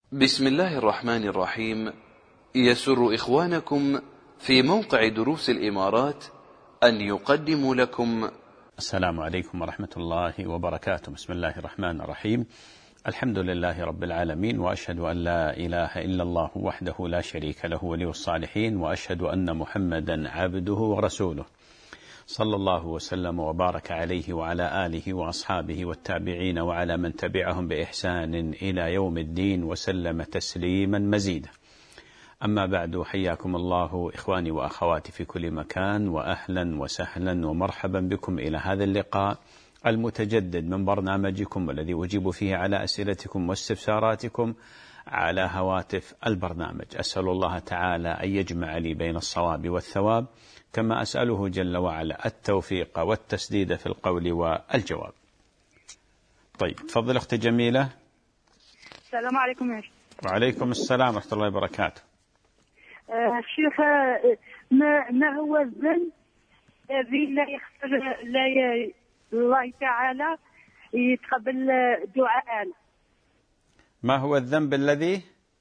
بسم الله الرحمن الرحيم. يسر إخوانكم في موقع دروس الإمارات أن يقدموا لكم السلام عليكم ورحمة الله وبركاته. بسم الله الرحمن الرحيم. الحمد لله رب العالمين، وأشهد أن لا إله إلا الله وحده لا شريك له ولي الصالحين، وأشهد أن محمدا عبده ورسوله، صلى الله وسلم وبارك عليه وعلى آله وأصحابه والتابعين وعلى من تبعهم بإحسان إلى يوم الدين، وسلم تسليما مزيدا. أما بعد، حياكم الله إخواني وأخواتي في كل مكان، وأهلا وسهلا ومرحبا بكم إلى هذا اللقاء المتجدد من برنامجكم، والذي أجيب فيه على أسئلتكم واستفساراتكم على هواتف البرنامج. أسأل الله تعالى أن يجمع لي بين الصواب والثواب، كما أسأله جل وعلا التوفيق والتسديد في القول والجواب. طيب، تفضل أختي جميلة. السلام عليكم يا شيخ. وعليكم السلام ورحمة الله وبركاته. شيخ، ما هو الذنب الذي لا يغفر الله تعالى يتقبل دعاءنا؟ ما هو الذنب الذي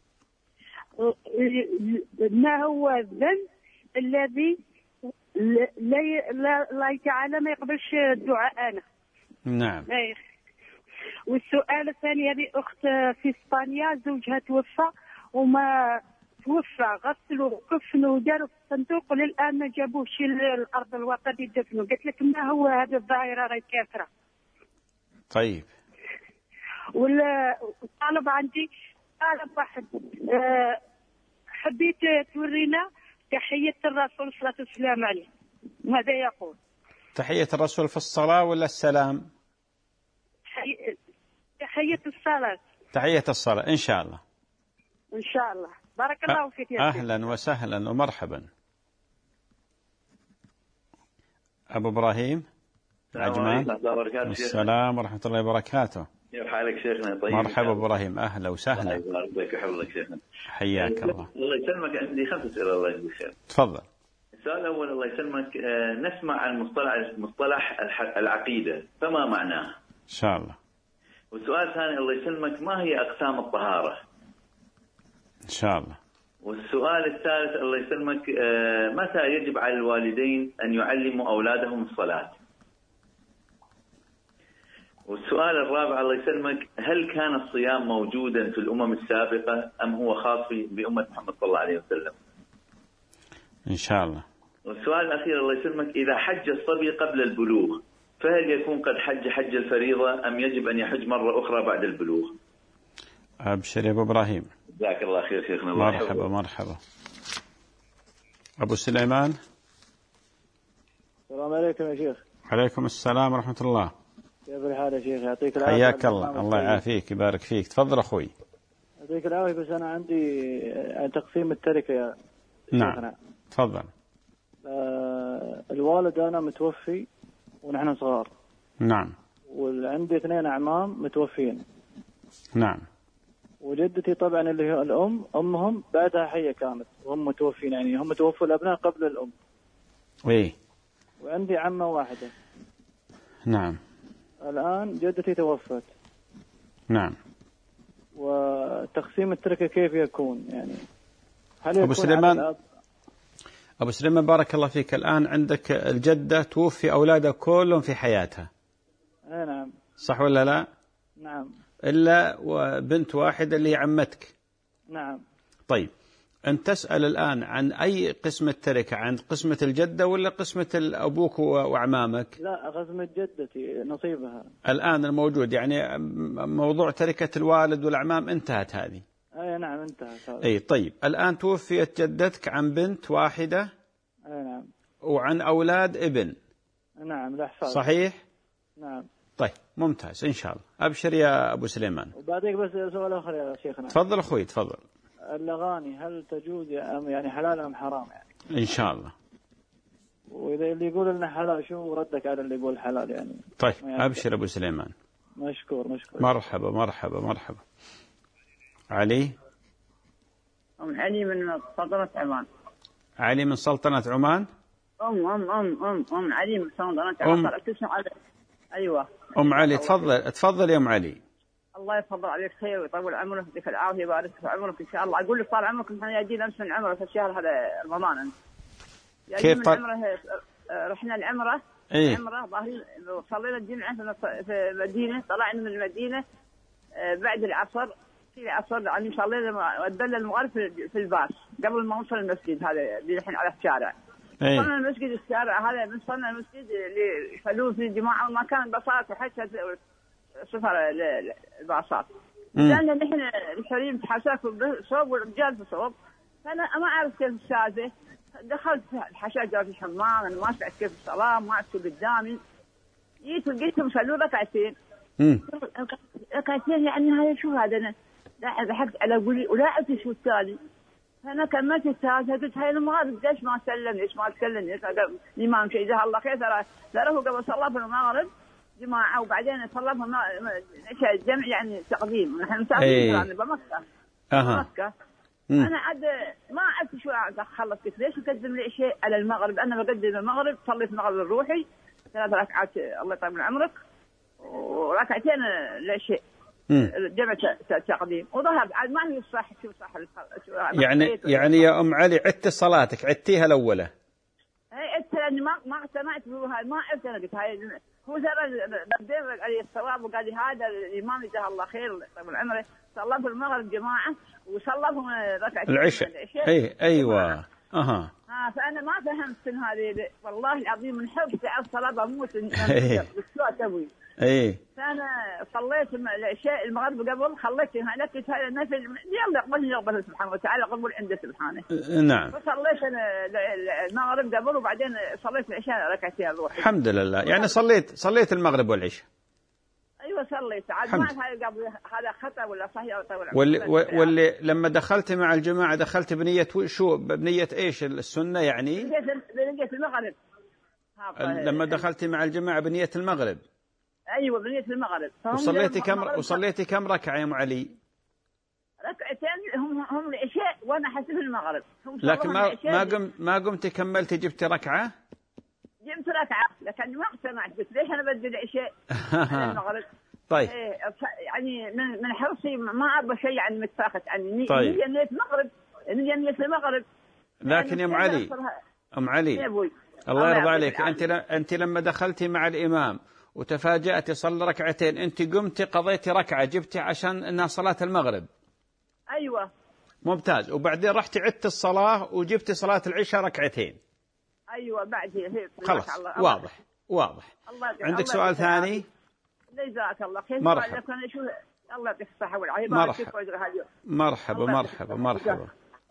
ما هو الذنب الذي الله تعالى ما يقبلش دعاءنا؟ نعم. والسؤال الثاني، هذه أخت في إسبانيا زوجها توفى، وما توفى غسلوا وكفنوا وداروا في الصندوق، وللآن ما جابوش الأرض الوطن يدفنوا. قلت لك ما هو هذا الظاهرة راهي كافرة. طيب. والطالب عندي طالب واحد، حبيت تورينا تحية الرسول صلى الله عليه وسلم عليه، ماذا يقول؟ تحية الرسول في الصلاة ولا السلام؟ تحية الصلاة. تحية الصلاة إن شاء الله. إن شاء الله. بارك الله فيك يا شيخ. أهلا وسهلا ومرحبا. أبو إبراهيم عجمان. السلام ورحمة الله وبركاته. كيف حالك شيخنا؟ طيب، مرحبا أبراهيم، أهلا وسهلا. الله يبارك ويحفظك شيخنا. حياك الله. الله يسلمك، عندي 5 أسئلة. الله يجزيك خير. تفضل. السؤال الأول، الله يسلمك، نسمع عن مصطلح العقيدة، فما معناه؟ إن شاء الله. والسؤال الثاني، الله يسلمك، ما هي أقسام الطهارة؟ إن شاء الله. والسؤال الثالث، الله يسلمك، متى يجب على الوالدين أن يعلموا أولادهم الصلاة؟ والسؤال الرابع، الله يسلمك، هل كان الصيام موجودا في الأمم السابقة أم هو خاص بأمة محمد صلى الله عليه وسلم؟ إن شاء الله. والسؤال الأخير، الله يسلمك، إذا حج الصبي قبل البلوغ فهل يكون قد حج الفريضة أم يجب أن يحج مرة أخرى بعد البلوغ؟ أبشر يا أبو إبراهيم. جزاك الله خير شيخنا. مرحبا مرحبا. أبو سليمان. السلام عليكم يا شيخ. عليكم السلام ورحمة الله. كيف الحال يا شيخ؟ يعطيك العافية. حياك الله. الله يعافيك يبارك فيك. تفضل أخوي. يعطيك العافية. بس أنا عندي تقسيم التركة يا نعم شيخنا. تفضل. الوالد أنا متوفي ونحن صغار. نعم. وعندي 2 أعمام متوفين. نعم. وجدتي طبعا اللي هي الأم، أمهم بعدها حية كانت وهم متوفين، يعني هم توفوا الأبناء قبل الأم. إيه. وعندي عمة واحدة. نعم. الآن جدتي توفت. نعم. وتقسيم التركة كيف يكون؟ يعني هل أبو سليمان، أبو سليمان بارك الله فيك، الآن عندك الجدة توفي أولادها كلهم في حياتها. نعم. صح ولا لا؟ نعم. إلا وبنت واحدة اللي هي عمتك. نعم. طيب، أنت تسأل الآن عن أي قسمة تركة، عن قسمة الجدة ولا قسمة أبوك وأعمامك؟ لا، قسمة جدتي نصيبها الآن الموجود، يعني موضوع تركة الوالد والأعمام انتهت هذه. أي نعم انتهت. أي طيب، الآن توفيت جدتك عن بنت واحدة. أي نعم. وعن أولاد ابن. نعم الأحفاد. صحيح. نعم. طيب ممتاز إن شاء الله. أبشر يا أبو سليمان. وبعديك بس سؤال آخر يا شيخنا. تفضل أخوي تفضل. الأغاني هل تجوز أم يعني حلال أم حرام يعني؟ إن شاء الله. وإذا اللي يقول إنه حلال، شو ردك على اللي يقول حلال يعني؟ طيب أبشر أبو سليمان. مشكور. مرحبا مرحبا مرحبا. علي. علي من سلطنة عمان. علي من سلطنة عمان. أم علي من سلطنة عمان. أيوة. علي تفضل يا علي. الله يفضل عليك خير ويطول عمرك ويديك العافيه ويبارك في عمرك ان شاء الله. اقول لك طال عمرك احنا جايين امس من عمره في الشهر هذا رمضان. كيف من عمره رحنا العمره. إيه؟ عمره ظاهرين صلينا الجمعه في المدينه. طلعنا من المدينه بعد العصر. في العصر يعني صلينا ودنا المغرب في الباص قبل ما نوصل المسجد هذا اللي الحين على الشارع. إيه؟ وصلنا المسجد الشارع هذا من صلنا المسجد اللي يصلون فيه الجماعه وما كان باصات وحتى صفر الباصات. لان نحن الحريم حاشاك صوب والرجال في صوب. فانا ما اعرف كيف السالفه. دخلت الحشاش في الحمام. انا ما سمعت كيف الصلاه ما عرفت قدامي. جيت لقيتهم صلوا ركعتين. ركعتين يعني هاي شو هذا؟ انا ضحكت على قولي ولا عرفت شو الثاني. فانا كملت الثالثه قلت هاي المغرب ليش ما سلم ليش ما تكلم الامام شيء جزاه الله خير. ترى هو قبل صلاه في المغرب جماعه وبعدين صلى في الجمع يعني تقديم. نحن مسافرين بمكه. بمكه. انا عاد ما عرفت شو خلص كيف ليش اقدم لي شيء على المغرب. انا بقدم المغرب صليت المغرب الروحي 3 ركعات الله يطول عمرك وركعتين لا شيء جمع تقديم وذهب عاد ما هي صح شو صح يعني يا ام علي عدت صلاتك عدتيها الاولى. اي عدت لاني ما اقتنعت بها ما عرفت. انا قلت هاي هو بدين علي الصواب وقال لي هذا الامام جزاه الله خير طول عمره صلى في المغرب جماعه وصلىهم ركعتين العشاء. ايوه فانا ما فهمت هذه والله العظيم من حب على الصلاه بموت بالسوء تبوي. فانا صليت العشاء المغرب قبل خليت هلكت هذا النفل يلا يقبل سبحانه وتعالى قبول عنده سبحانه. نعم. فصليت المغرب قبل وبعدين صليت العشاء ركعتين روحي. الحمد لله. يعني صليت المغرب والعشاء. ايوه صليت عاد ما هذا خطا ولا صحيح ولا واللي لما دخلت مع الجماعه دخلت بنيه شو بنيه ايش السنه يعني؟ بنيه المغرب. لما دخلت مع الجماعه بنيه المغرب. ايوه بنيه المغرب. وصليتي كم ركعه يا ام علي؟ ركعتين هم العشاء وانا حسب المغرب. لكن ما قمت كملتي جبت ركعه؟ جبت ركعه لكن ما اقتنعت قلت ليش انا بدي العشاء المغرب. طيب يعني من حرصي ما ابغى شيء يعني متفاخت عني. طيب نية المغرب. لكن يا ام علي الله يرضى عليك انت لما دخلتي مع الامام وتفاجأتي صلى ركعتين انت قمتي قضيتي ركعه جبتي عشان انها صلاه المغرب. ايوه ممتاز. وبعدين رحتي عدت الصلاه وجبتي صلاه العشاء ركعتين. ايوه بعد خلاص واضح. عندك سؤال ثاني؟ جزاك الله خير. مرحبا. الله يعطيك الصحه والعافيه. مرحبا.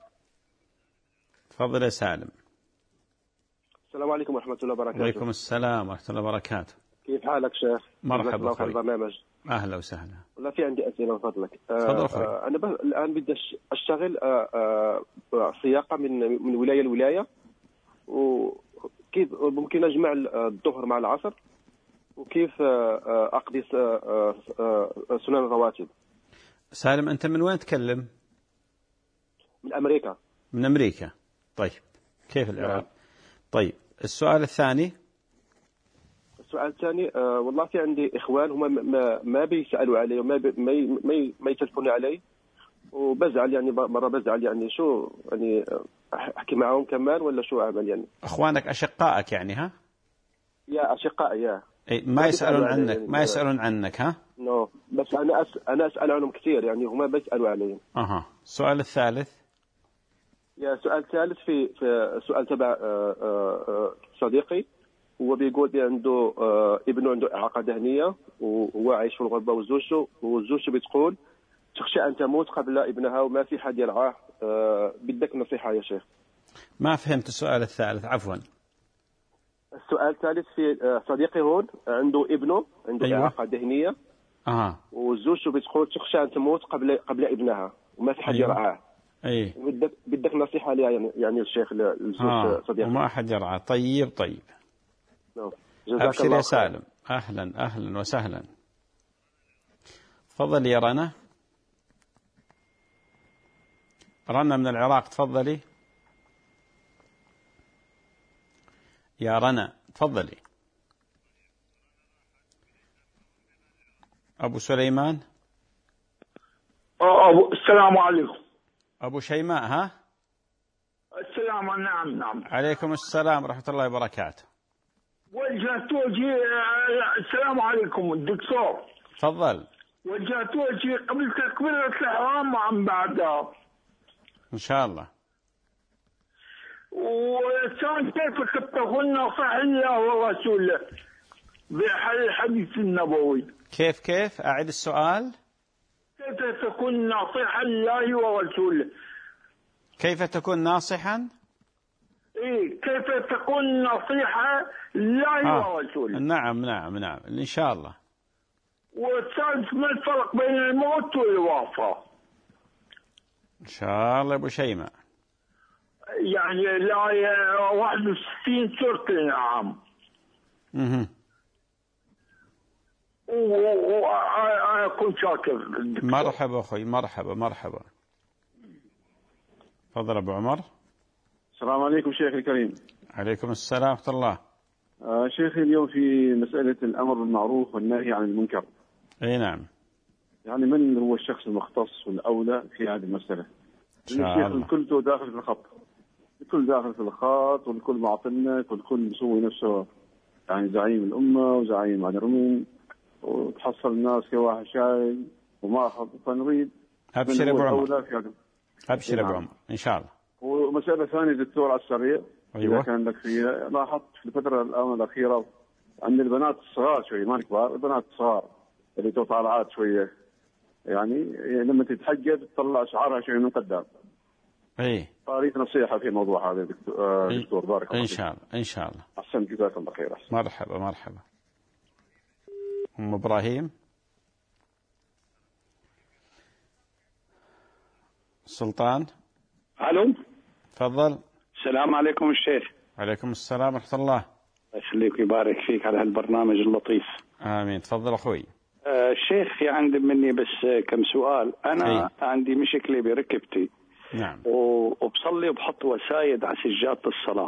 تفضل يا سالم. السلام عليكم ورحمه الله وبركاته. وعليكم السلام ورحمه الله وبركاته. كيف حالك شيخ؟ مرحبا في البرنامج. اهلا وسهلا. والله في عندي اسئله من فضلك. تفضل انا الان بدي اشتغل سياقه من ولايه لولايه وكيف ممكن اجمع الظهر مع العصر وكيف اقضي سنن الرواتب. سالم انت من وين تكلم؟ من امريكا. من امريكا. طيب كيف العراق؟ طيب السؤال الثاني. السؤال الثاني والله في عندي اخوان هم ما بيسالوا علي وما ما يتلفونوا علي وبزعل يعني مره بزعل يعني شو يعني احكي معهم كمان ولا شو اعمل يعني؟ اخوانك اشقائك يعني ها؟ يا اشقائي يا ما يسالون عنك يعني ما يسالون عنك ها؟ نو بس انا اسال عنهم كثير يعني هم بيسالوا علي. السؤال الثالث. يا سؤال ثالث في سؤال تبع صديقي هو بيقول عنده ابنه عنده إعاقة ذهنية وهو عايش في الغربة وزوجته بتقول تخشى أن تموت قبل ابنها وما في حد يرعاه. بدك نصيحة يا شيخ. ما فهمت السؤال الثالث عفوا. السؤال الثالث في صديقي هون عنده ابنه عنده إعاقة ذهنية وزوجته بتقول تخشى أن تموت قبل ابنها وما في حد يرعاه. بدك نصيحة لي يعني الشيخ للزوج صديقي. وما حد يرعاه. طيب أبشر يا سالم. أهلا وسهلا. تفضلي يا رنا من العراق. تفضلي يا رنا تفضلي. أبو سليمان السلام عليكم. أبو شيماء ها؟ السلام. نعم. عليكم السلام ورحمة الله وبركاته. وجهت وجهي. السلام عليكم الدكتور. تفضل. وجهت وجهي قبل تكبيرة الإحرام وعن بعدها إن شاء الله. وكان كيف تتقون نصح الله ورسوله بالحديث النبوي؟ كيف أعد السؤال؟ كيف تكون نصيحة الله ورسوله؟ كيف تكون ناصحا؟ كيف تكون نصيحة الله ورسوله؟ نعم إن شاء الله. والثالث ما الفرق بين الموت والوفاة؟ إن شاء الله أبو شيماء. يعني الآية 61 سورة الأنعام. وأنا كنت شاكر. مرحبا أخوي، مرحبا. تفضل أبو عمر. السلام عليكم شيخ الكريم. عليكم السلام ورحمة الله. شيخي اليوم في مسألة الأمر بالمعروف والنهي عن المنكر. أي نعم. يعني من هو الشخص المختص والأولى في هذه المسألة؟ الشيخ الكل داخل في الخط، الكل داخل في الخط، والكل معطلنا، والكل بيسوي نفسه يعني زعيم الأمة وزعيم عن الرمين، وتحصل الناس كواحد شاي وما أخذ. فنريد أبشر أبو عمر. أبشر أبو عمر إن شاء الله. ومسألة ثانية دكتور على السريع. أيوة. إذا كان لك فيها، لاحظت في الفترة الآونة الأخيرة عند البنات الصغار شوي، ما الكبار، البنات الصغار اللي طالعات شوية، يعني لما تتحجب تطلع شعرها شوي من قدام. إيه. أريد نصيحة في الموضوع هذا دكتور بارك الله. إن شاء الله. أحسن، جزاك الله خير. أحسن. مرحبا. أم إبراهيم. سلطان. ألو. تفضل. السلام عليكم الشيخ. عليكم السلام ورحمة الله. يخليك ويبارك فيك على هالبرنامج اللطيف. آمين. تفضل أخوي. الشيخ في عندي مني بس كم سؤال. أنا عندي مشكلة بركبتي. نعم. وبصلي وبحط وسايد على سجادة الصلاة.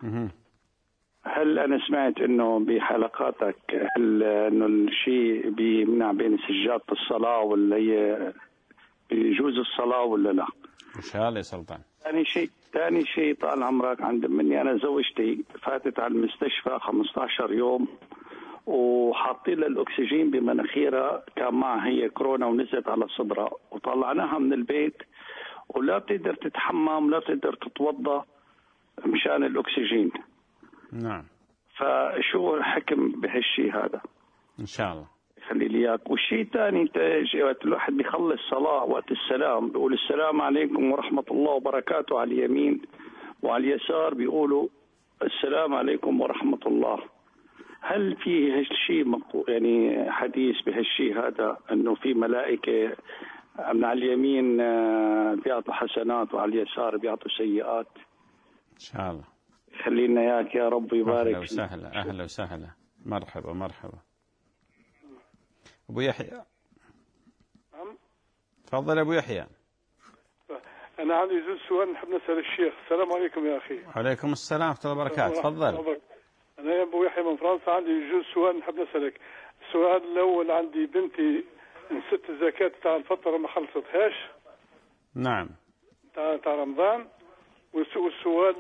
هل أنا سمعت إنه بحلقاتك إنه الشيء بيمنع بين سجادة الصلاة ولا هي بيجوز الصلاة ولا لا؟ إن شاء الله يا سلطان. ثاني شيء طال عمرك عند مني، أنا زوجتي فاتت على المستشفى 15 يوم وحاطين لها الأكسجين بمناخيرها، كان معها هي كورونا ونزلت على صدرها، وطلعناها من البيت ولا بتقدر تتحمم لا بتقدر تتوضا مشان الأكسجين. نعم. فشو الحكم بهالشيء هذا؟ إن شاء الله. خلي لي اياك. والشيء الثاني، انت الواحد بيخلص صلاه وقت السلام بيقول السلام عليكم ورحمه الله وبركاته على اليمين، وعلى اليسار بيقولوا السلام عليكم ورحمه الله. هل في هالشيء يعني حديث بهالشيء هذا انه في ملائكه من على اليمين بيعطوا حسنات وعلى اليسار بيعطوا سيئات؟ ان شاء الله. خلينا اياك يا رب يبارك. اهلا وسهلا. مرحبا. أبو يحيى. تفضل أبو يحيى. أنا عندي جزء سؤال نحب نسأل الشيخ. السلام عليكم يا أخي. وعليكم السلام ورحمة الله وبركاته. تفضل. أنا يا أبو يحيى من فرنسا، عندي جزء سؤال نحب نسألك. السؤال الأول، عندي بنتي نسيت الزكاة تاع الفطر ما خلصتهاش. نعم. تاع رمضان. والسؤال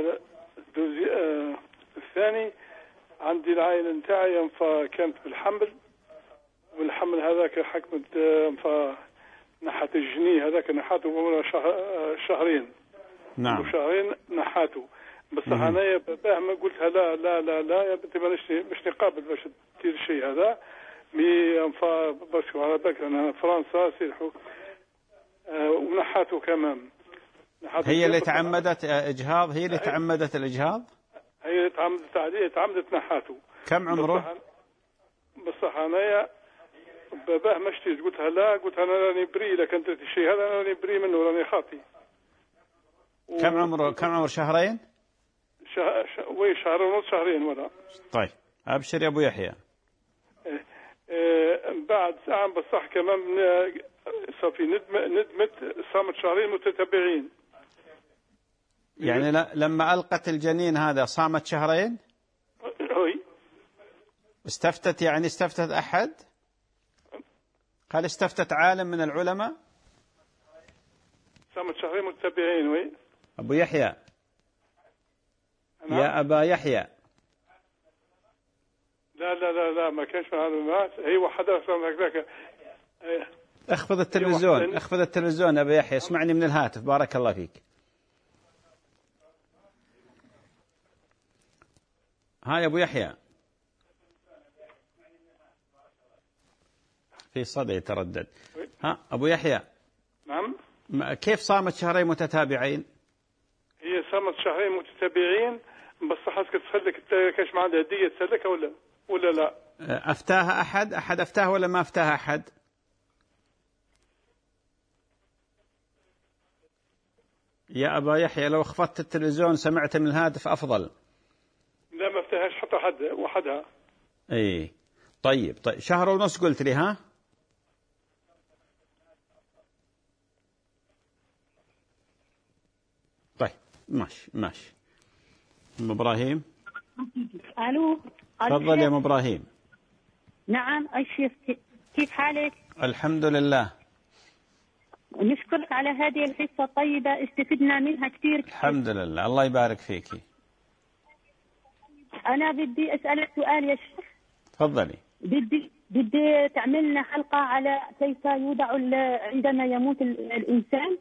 الثاني، عندي العائلة نتاعي كانت بالحمل، والحمل هذاك حكمت فنحت الجنيه هذاك نحاته شهرين. نعم. وشهرين نحاته. بس أنا فاهم قلتها لا لا لا لا يا بنتي مش نقابل باش تدير الشيء هذا. باش على بالك أنا فرنسا سيرحوا ونحاته كمان. هي اللي تعمدت إجهاض؟ هي اللي تعمدت الإجهاض؟ هي اللي تعمدت عليه، تعمدت نحاته. كم عمره؟ بصح أنا باباه مشتي قلتها لا، قلت أنا راني بري، إذا كنت الشيء هذا أنا راني بري منه، راني خاطي. كم عمر؟ شهرين؟ شهر ونص، شهرين ولا. طيب أبشر يا أبو يحيى. بعد ساعة بصح كمان صافي ندمت صامت شهرين متتابعين. يعني لما ألقت الجنين هذا صامت شهرين؟ هوي. استفتت أحد؟ هل استفتت عالم من العلماء؟ صامت شهرين متتابعين. وي أبو يحيى. نعم. يا أبا يحيى. لا لا لا لا ما كانش معلومات. هي وحدها هكذاك. اخفض التلفزيون، اخفض التلفزيون أبا يحيى، اسمعني من الهاتف. بارك الله فيك. ها يا أبو يحيى. في صدى يتردد. ها أبو يحيى. نعم. كيف صامت شهرين متتابعين؟ هي صامت شهرين متتابعين، بس حاسك تسلك كاش ما عندها هدية تسلكها ولا لا؟ أفتاها أحد أفتاها ولا ما أفتاها أحد؟ يا أبا يحيى لو خفضت التلفزيون سمعت من الهاتف أفضل. لا ما افتاهاش حتى حد وحدها. إيه طيب شهر ونص قلت لي ها؟ طيب ماشي. أم إبراهيم. ألو. تفضل يا أم إبراهيم. نعم الشيخ، كيف حالك؟ الحمد لله. نشكرك على هذه الحصة الطيبة، استفدنا منها كثير. الحمد لله، الله يبارك فيكي. أنا بدي أسألك سؤال يا شيخ. تفضلي. بدي تعملنا حلقة على كيف يوضع عندما يموت الإنسان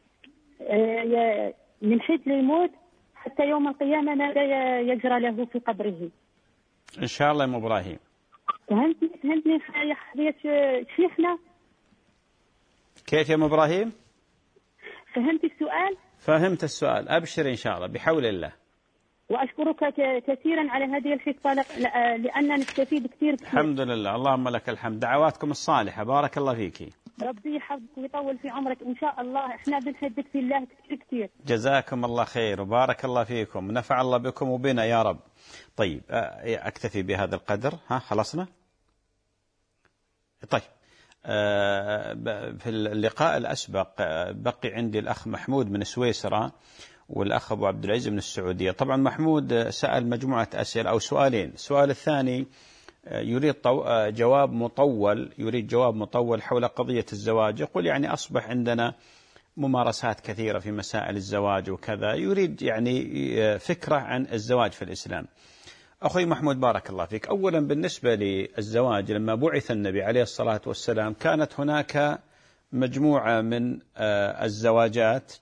من حيث الموت حتى يوم القيامة ماذا يجرى له في قبره. إن شاء الله يا أم إبراهيم. فهمتني يا شيخنا؟ كيف يا أم إبراهيم؟ فهمت السؤال؟ فهمت السؤال، أبشر إن شاء الله بحول الله. وأشكرك كثيرا على هذه الحصة لأننا نستفيد كثير. الحمد لله، اللهم لك الحمد. دعواتكم الصالحة، بارك الله فيك. ربي يحفظك ويطول في عمرك إن شاء الله. إحنا بنحبك في الله كثير. جزاكم الله خير وبارك الله فيكم ونفع الله بكم وبنا يا رب. طيب أكتفي بهذا القدر. خلصنا؟ طيب في اللقاء الأسبق بقي عندي الأخ محمود من سويسرا والأخ أبو عبد العزيز من السعودية. طبعا محمود سأل مجموعة أسئلة أو سؤالين. السؤال الثاني يريد جواب مطول حول قضية الزواج. يقول يعني أصبح عندنا ممارسات كثيرة في مسائل الزواج وكذا، يريد يعني فكرة عن الزواج في الإسلام. أخي محمود بارك الله فيك، أولا بالنسبة للزواج لما بعث النبي عليه الصلاة والسلام كانت هناك مجموعة من الزواجات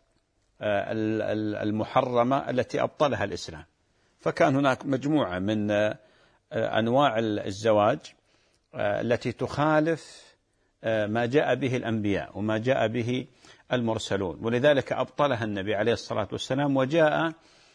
المحرمة التي أبطلها الإسلام، فكان هناك مجموعة من أنواع الزواج التي تخالف ما جاء به الأنبياء وما جاء به المرسلون، ولذلك أبطلها النبي عليه الصلاة والسلام وجاء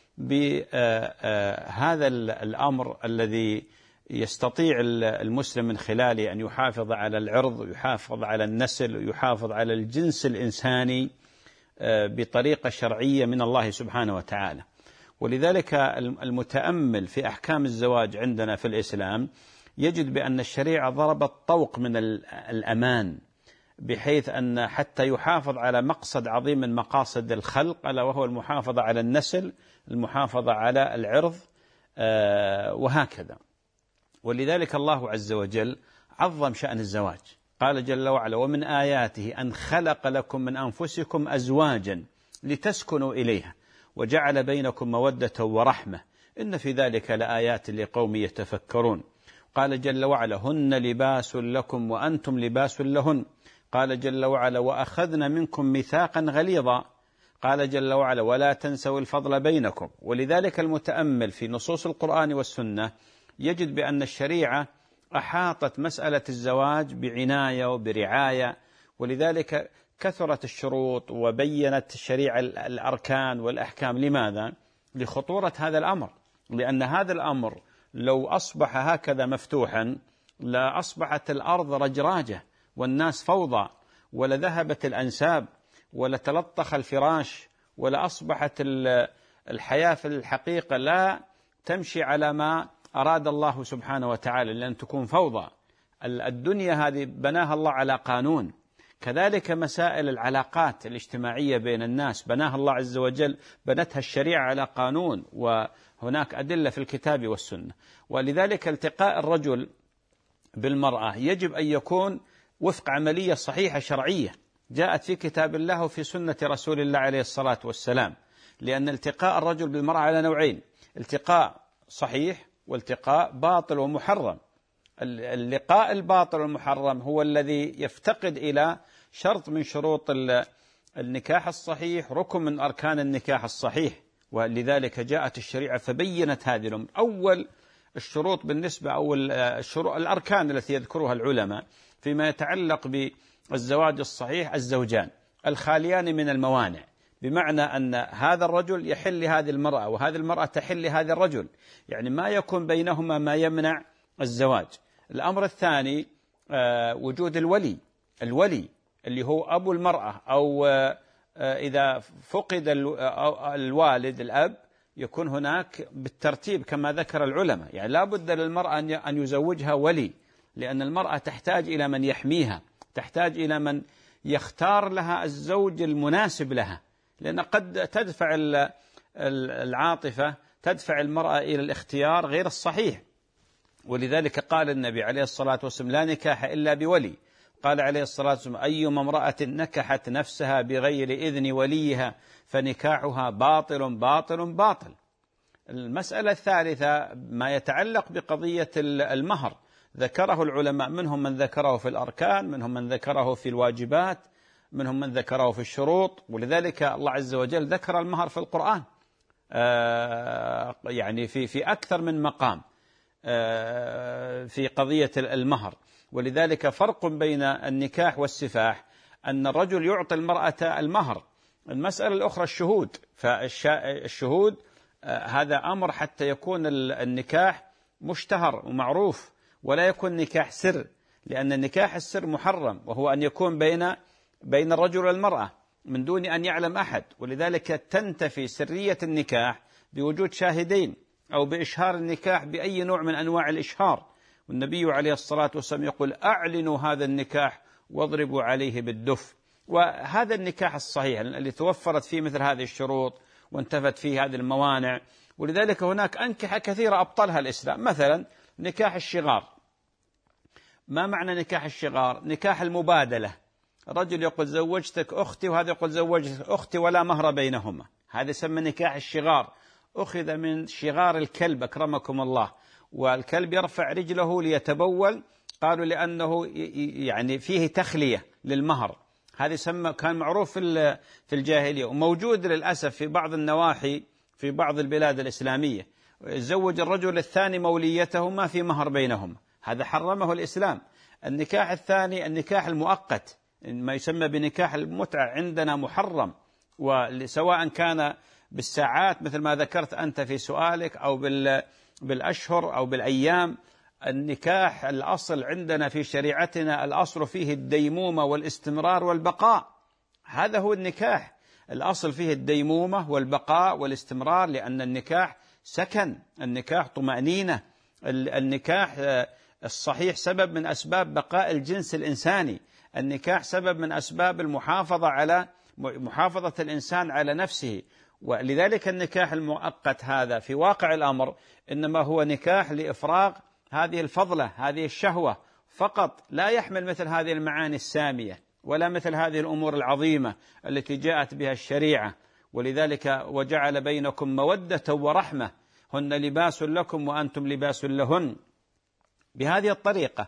بهذا الأمر الذي يستطيع المسلم من خلاله أن يحافظ على العرض ويحافظ على النسل ويحافظ على الجنس الإنساني بطريقة شرعية من الله سبحانه وتعالى. ولذلك المتأمل في أحكام الزواج عندنا في الإسلام يجد بأن الشريعة ضربت طوق من الأمان، بحيث أن حتى يحافظ على مقصد عظيم من مقاصد الخلق ألا وهو المحافظة على النسل، المحافظة على العرض وهكذا. ولذلك الله عز وجل عظم شأن الزواج، قال جل وعلا: ومن آياته أن خلق لكم من أنفسكم أزواجا لتسكنوا إليها وجعل بينكم مودة ورحمة إن في ذلك لآيات لقوم يتفكرون. قال جل وعلا: هن لباس لكم وأنتم لباس لهن. قال جل وعلا: وأخذنا منكم ميثاقا غليظا. قال جل وعلا: ولا تنسوا الفضل بينكم. ولذلك المتأمل في نصوص القرآن والسنة يجد بأن الشريعة أحاطت مسألة الزواج بعناية وبرعاية، ولذلك كثرت الشروط وبينت الشريعة الأركان والأحكام. لماذا؟ لخطورة هذا الأمر، لأن هذا الأمر لو أصبح هكذا مفتوحا لا أصبحت الأرض رجراجة والناس فوضى، ولذهبت الأنساب، ولتلطخ الفراش، ولأصبحت الحياة في الحقيقة لا تمشي على ما أراد الله سبحانه وتعالى، لأن تكون فوضى. الدنيا هذه بناها الله على قانون، كذلك مسائل العلاقات الاجتماعية بين الناس بناها الله عز وجل، بنتها الشريعة على قانون، وهناك أدلة في الكتاب والسنة. ولذلك التقاء الرجل بالمرأة يجب أن يكون وفق عملية صحيحة شرعية، جاءت في كتاب الله وفي سنة رسول الله عليه الصلاة والسلام، لأن التقاء الرجل بالمرأة على نوعين: التقاء صحيح والتقاء باطل ومحرم. اللقاء الباطل والمحرم هو الذي يفتقد إلى شرط من شروط النكاح الصحيح، ركن من أركان النكاح الصحيح، ولذلك جاءت الشريعة فبينت هذه الأمور. أول الشروط بالنسبة أو الأركان التي يذكرها العلماء فيما يتعلق بالزواج الصحيح: الزوجان الخاليان من الموانع، بمعنى أن هذا الرجل يحل لهذه المرأة وهذه المرأة تحل لهذا الرجل، يعني ما يكون بينهما ما يمنع الزواج. الأمر الثاني وجود الولي اللي هو أبو المرأة، أو إذا فقد الوالد الأب يكون هناك بالترتيب كما ذكر العلماء، يعني لا بد للمرأة أن يزوجها ولي، لأن المرأة تحتاج إلى من يحميها، تحتاج إلى من يختار لها الزوج المناسب لها، لأن قد تدفع العاطفة تدفع المرأة إلى الاختيار غير الصحيح. ولذلك قال النبي عليه الصلاة والسلام: لا نكاح إلا بولي. قال عليه الصلاة والسلام: أيما امرأة نكحت نفسها بغير إذن وليها فنكاحها باطل باطل باطل. المسألة الثالثة ما يتعلق بقضية المهر، ذكره العلماء، منهم من ذكره في الأركان، منهم من ذكره في الواجبات، منهم من ذكره في الشروط. ولذلك الله عز وجل ذكر المهر في القرآن يعني في أكثر من مقام في قضية المهر. ولذلك فرق بين النكاح والسفاح أن الرجل يعطي المرأة المهر. المسألة الأخرى الشهود، فالشهود هذا أمر حتى يكون النكاح مشتهر ومعروف، ولا يكون نكاح سر، لأن النكاح السر محرم، وهو أن يكون بين الرجل والمرأة من دون أن يعلم أحد. ولذلك تنتفي سرية النكاح بوجود شاهدين، أو بإشهار النكاح بأي نوع من أنواع الإشهار. والنبي عليه الصلاة والسلام يقول: أعلنوا هذا النكاح واضربوا عليه بالدف. وهذا النكاح الصحيح اللي توفرت فيه مثل هذه الشروط وانتفت فيه هذه الموانع. ولذلك هناك أنكحة كثيرة أبطلها الإسلام، مثلا نكاح الشغار. ما معنى نكاح الشغار؟ نكاح المبادلة، رجل يقول زوجتك أختي وهذا يقول زوجتك أختي ولا مهر بينهما، هذا يسمى نكاح الشغار. أخذ من شغار الكلب أكرمكم الله، والكلب يرفع رجله ليتبول، قالوا لأنه يعني فيه تخلية للمهر. هذا يسمى، كان معروف في الجاهلية، وموجود للأسف في بعض النواحي في بعض البلاد الإسلامية. يزوج الرجل الثاني موليته ما في مهر بينهم، هذا حرمه الإسلام. النكاح الثاني النكاح المؤقت، ما يسمى بنكاح المتعة، عندنا محرم، وسواء كان بالساعات مثل ما ذكرت أنت في سؤالك، أو بالأشهر أو بالأيام. النكاح الأصل عندنا في شريعتنا الأصل فيه الديمومة والاستمرار والبقاء، هذا هو النكاح، الأصل فيه الديمومة والبقاء والاستمرار، لأن النكاح سكن، النكاح طمأنينة، النكاح الصحيح سبب من أسباب بقاء الجنس الإنساني، النكاح سبب من أسباب محافظة الإنسان على نفسه. ولذلك النكاح المؤقت هذا في واقع الأمر إنما هو نكاح لإفراغ هذه الفضلة، هذه الشهوة فقط، لا يحمل مثل هذه المعاني السامية ولا مثل هذه الأمور العظيمة التي جاءت بها الشريعة. ولذلك وجعل بينكم مودة ورحمة، هن لباس لكم وأنتم لباس لهن. بهذه الطريقة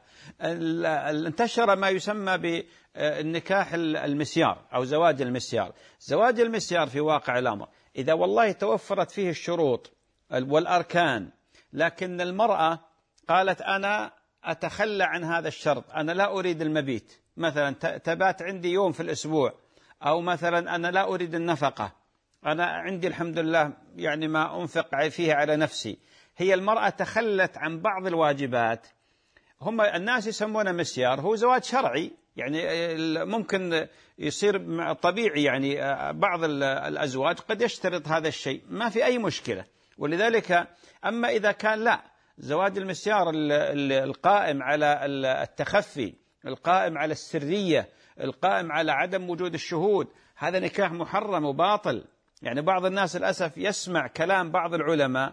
انتشر ما يسمى بالنكاح المسيار أو زواج المسيار. زواج المسيار في واقع الأمر إذا والله توفرت فيه الشروط والأركان، لكن المرأة قالت أنا أتخلى عن هذا الشرط، أنا لا أريد المبيت، مثلا تبات عندي يوم في الأسبوع، أو مثلا أنا لا أريد النفقة، أنا عندي الحمد لله يعني ما أنفق فيه على نفسي. هي المرأة تخلت عن بعض الواجبات، هم الناس يسمونه مسيار، هو زواج شرعي، يعني ممكن يصير طبيعي، يعني بعض الأزواج قد يشترط هذا الشيء، ما في أي مشكلة. ولذلك أما إذا كان لا، زواج المسيار القائم على التخفي، القائم على السرية، القائم على عدم وجود الشهود، هذا نكاح محرم وباطل. يعني بعض الناس للأسف يسمع كلام بعض العلماء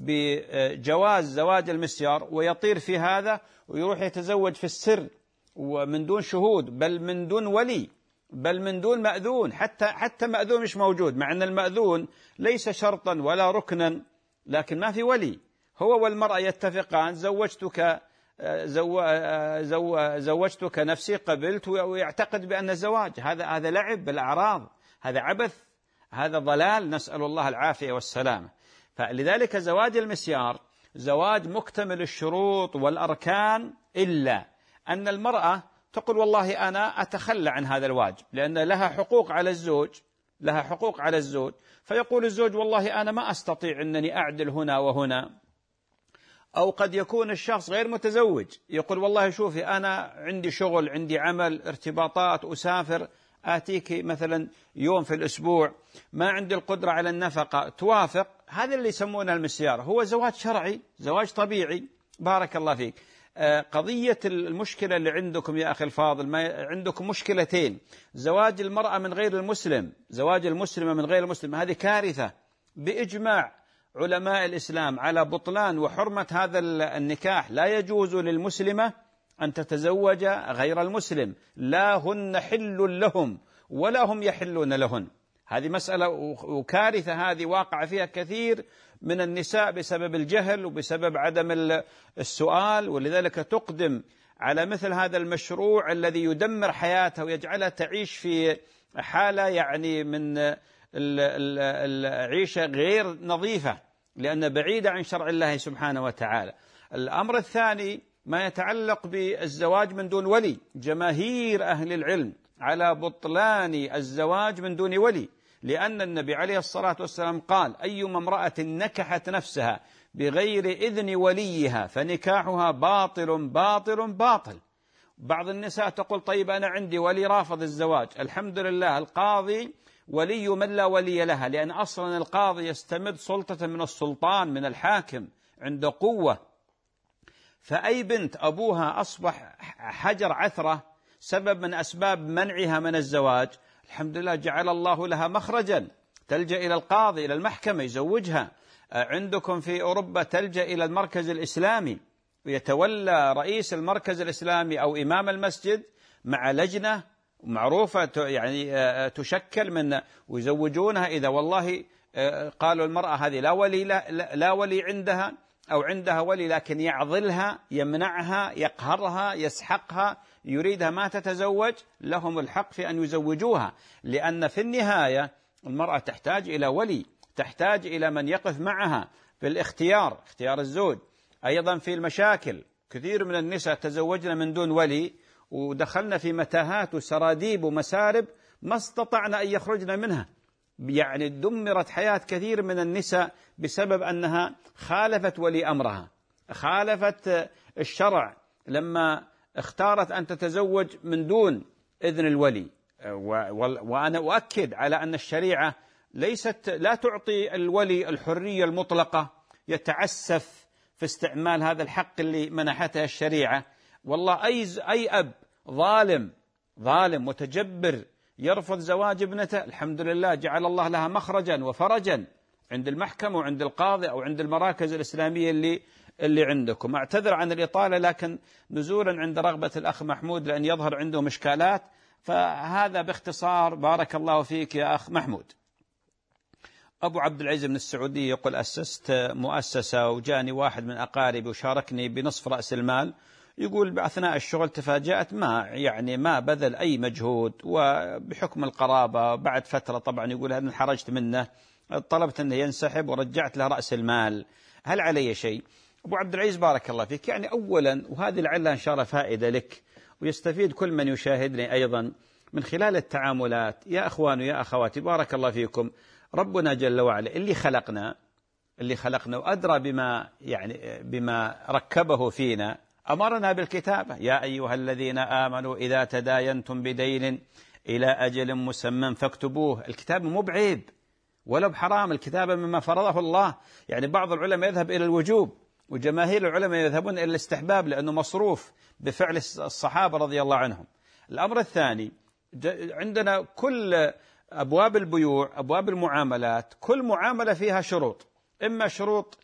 بجواز زواج المسيار ويطير في هذا ويروح يتزوج في السر ومن دون شهود، بل من دون ولي، بل من دون مأذون، حتى مأذون مش موجود، مع أن المأذون ليس شرطا ولا ركنا، لكن ما في ولي. هو والمرأة يتفقان زوجتك نفسي قبلت، ويعتقد بأن الزواج هذا لعب بالأعراض، هذا عبث، هذا ضلال، نسأل الله العافية والسلامة. فلذلك زواج المسيار زواج مكتمل الشروط والأركان، إلا أن المرأة تقول والله أنا أتخلى عن هذا الواجب لأن لها حقوق على الزوج، فيقول الزوج والله أنا ما أستطيع أنني أعدل هنا وهنا. أو قد يكون الشخص غير متزوج يقول والله شوفي أنا عندي شغل، عندي عمل، ارتباطات، أسافر، آتيك مثلا يوم في الأسبوع، ما عندي القدرة على النفقة، توافق. هذا اللي يسمونه المسيار، هو زواج شرعي، زواج طبيعي. بارك الله فيك. قضية المشكلة اللي عندكم يا أخي الفاضل، ما عندكم مشكلتين: زواج المرأة من غير المسلم، زواج المسلمة من غير المسلم، هذه كارثة بإجماع علماء الإسلام على بطلان وحرمة هذا النكاح. لا يجوز للمسلمة أن تتزوج غير المسلم، لا هن حل لهم ولا هم يحلون لهن. هذه مسألة وكارثة، هذه واقع فيها كثير من النساء بسبب الجهل وبسبب عدم السؤال، ولذلك تقدم على مثل هذا المشروع الذي يدمر حياتها ويجعلها تعيش في حالة يعني من العيشة غير نظيفة، لأن بعيدة عن شرع الله سبحانه وتعالى. الأمر الثاني ما يتعلق بالزواج من دون ولي. جماهير أهل العلم على بطلان الزواج من دون ولي، لأن النبي عليه الصلاة والسلام قال: أيما امرأة نكحت نفسها بغير إذن وليها فنكاحها باطل باطل باطل. بعض النساء تقول طيب أنا عندي ولي رافض الزواج. الحمد لله، القاضي ولي من لا ولي لها، لأن أصلا القاضي يستمد سلطة من السلطان، من الحاكم، عنده قوة. فأي بنت أبوها أصبح حجر عثرة سبب من أسباب منعها من الزواج، الحمد لله جعل الله لها مخرجا، تلجأ إلى القاضي، إلى المحكمة يزوجها. عندكم في أوروبا تلجأ إلى المركز الإسلامي، ويتولى رئيس المركز الإسلامي أو إمام المسجد مع لجنة معروفة يعني تشكل من، ويزوجونها إذا والله قالوا المرأة هذه لا ولي عندها أو عندها ولي لكن يعضلها، يمنعها، يقهرها، يسحقها، يريدها ما تتزوج، لهم الحق في أن يزوجوها. لأن في النهاية المرأة تحتاج إلى ولي، تحتاج إلى من يقف معها في الاختيار، اختيار الزوج. أيضا في المشاكل، كثير من النساء تزوجنا من دون ولي ودخلنا في متاهات وسراديب ومسارب ما استطعنا أن يخرجنا منها. يعني دمرت حياة كثير من النساء بسبب أنها خالفت ولي أمرها، خالفت الشرع لما اختارت أن تتزوج من دون إذن الولي. وأنا أؤكد على أن الشريعة لا تعطي الولي الحرية المطلقة يتعسف في استعمال هذا الحق اللي منحته الشريعة. والله أي أب ظالم متجبر يرفض زواج ابنته، الحمد لله جعل الله لها مخرجا وفرجا عند المحكمة وعند القاضي أو عند المراكز الإسلامية اللي عندكم. أعتذر عن الإطالة، لكن نزولا عند رغبة الأخ محمود لأن يظهر عنده مشكلات، فهذا باختصار. بارك الله فيك يا أخ محمود. أبو عبد العزيز من السعودية يقول: أسست مؤسسة وجاني واحد من أقاربي وشاركني بنصف رأس المال. يقول بأثناء الشغل تفاجأت ما بذل أي مجهود، وبحكم القرابة بعد فترة طبعا يقول أنا حرجت منه، طلبت أنه ينسحب ورجعت له رأس المال، هل علي شيء؟ أبو عبد العزيز بارك الله فيك، يعني أولا وهذه لعلها إن شاء الله فائدة لك ويستفيد كل من يشاهدني أيضا من خلال التعاملات. يا أخوان ويا أخواتي بارك الله فيكم، ربنا جل وعلا اللي خلقنا وأدرى بما ركبه فينا، أمرنا بالكتابة: يا أيها الذين آمنوا إذا تداينتم بدين إلى أجل مسمى فاكتبوه. الكتابة مو بعيب ولا بحرام، الكتابة مما فرضه الله. يعني بعض العلماء يذهب إلى الوجوب، وجماهير العلماء يذهبون إلى الاستحباب لأنه مصروف بفعل الصحابة رضي الله عنهم. الأمر الثاني، عندنا كل أبواب البيوع، أبواب المعاملات، كل معاملة فيها شروط، إما شروط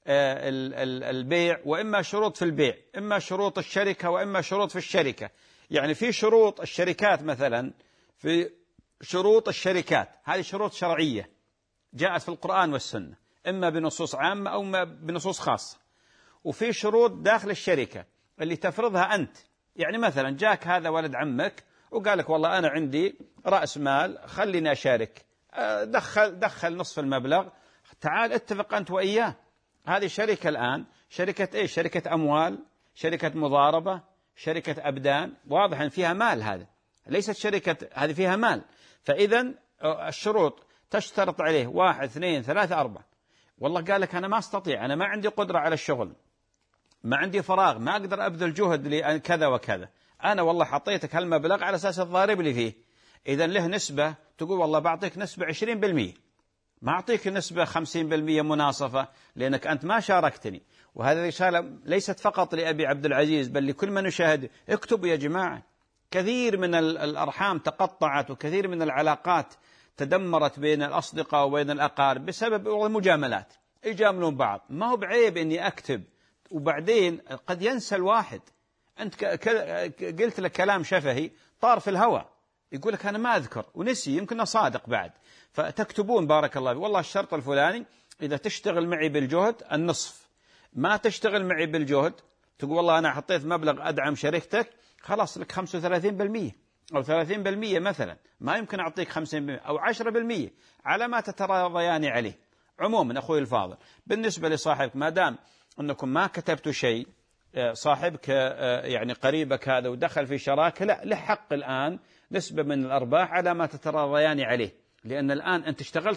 البيع وإما شروط في البيع، إما شروط الشركة وإما شروط في الشركة. يعني في شروط الشركات مثلا في شروط الشركات، هذه شروط شرعية جاءت في القرآن والسنة، إما بنصوص عامة أو بنصوص خاصة. وفي شروط داخل الشركة اللي تفرضها أنت. يعني مثلا جاك هذا ولد عمك وقال لك والله أنا عندي رأس مال، خليني أشارك، دخل نصف المبلغ، تعال اتفق أنت وإياه. هذه الشركة الآن شركة إيش؟ شركة أموال، شركة مضاربة، شركة أبدان، واضح أن فيها مال. هذا ليست شركة، هذه فيها مال. فإذا الشروط تشترط عليه 1 2 3 4. والله قال لك أنا ما أستطيع، أنا ما عندي قدرة على الشغل، ما عندي فراغ، ما أقدر أبذل جهد لكذا وكذا، أنا والله حطيتك هالمبلغ على أساس تضارب لي فيه، إذا له نسبة، تقول والله بعطيك نسبة 20%، ما أعطيك نسبة 50% مناصفة، لأنك أنت ما شاركتني. وهذه رسالة ليست فقط لأبي عبد العزيز بل لكل من يشاهد. اكتبوا يا جماعة، كثير من الأرحام تقطعت، وكثير من العلاقات تدمرت بين الأصدقاء وبين الأقارب بسبب المجاملات، يجاملون بعض. ما هو بعيب إني أكتب، وبعدين قد ينسى الواحد. أنت قلت لك كلام شفهي طار في الهواء، يقول لك أنا ما أذكر، ونسي، يمكن صادق بعد. فتكتبون بارك الله، والله الشرط الفلاني إذا تشتغل معي بالجهد النصف، ما تشتغل معي بالجهد تقول والله أنا حطيت مبلغ أدعم شركتك، خلاص لك 35% أو 30% مثلا، ما يمكن أعطيك 50% أو 10% على ما تتراضيان عليه. عموما أخوي الفاضل، بالنسبة لصاحبك ما دام أنكم ما كتبتوا شيء، صاحبك يعني قريبك هذا ودخل في شراكة، لا، له حق الآن نسبة من الأرباح على ما تتراضيان عليه، لأن الآن أنت اشتغلت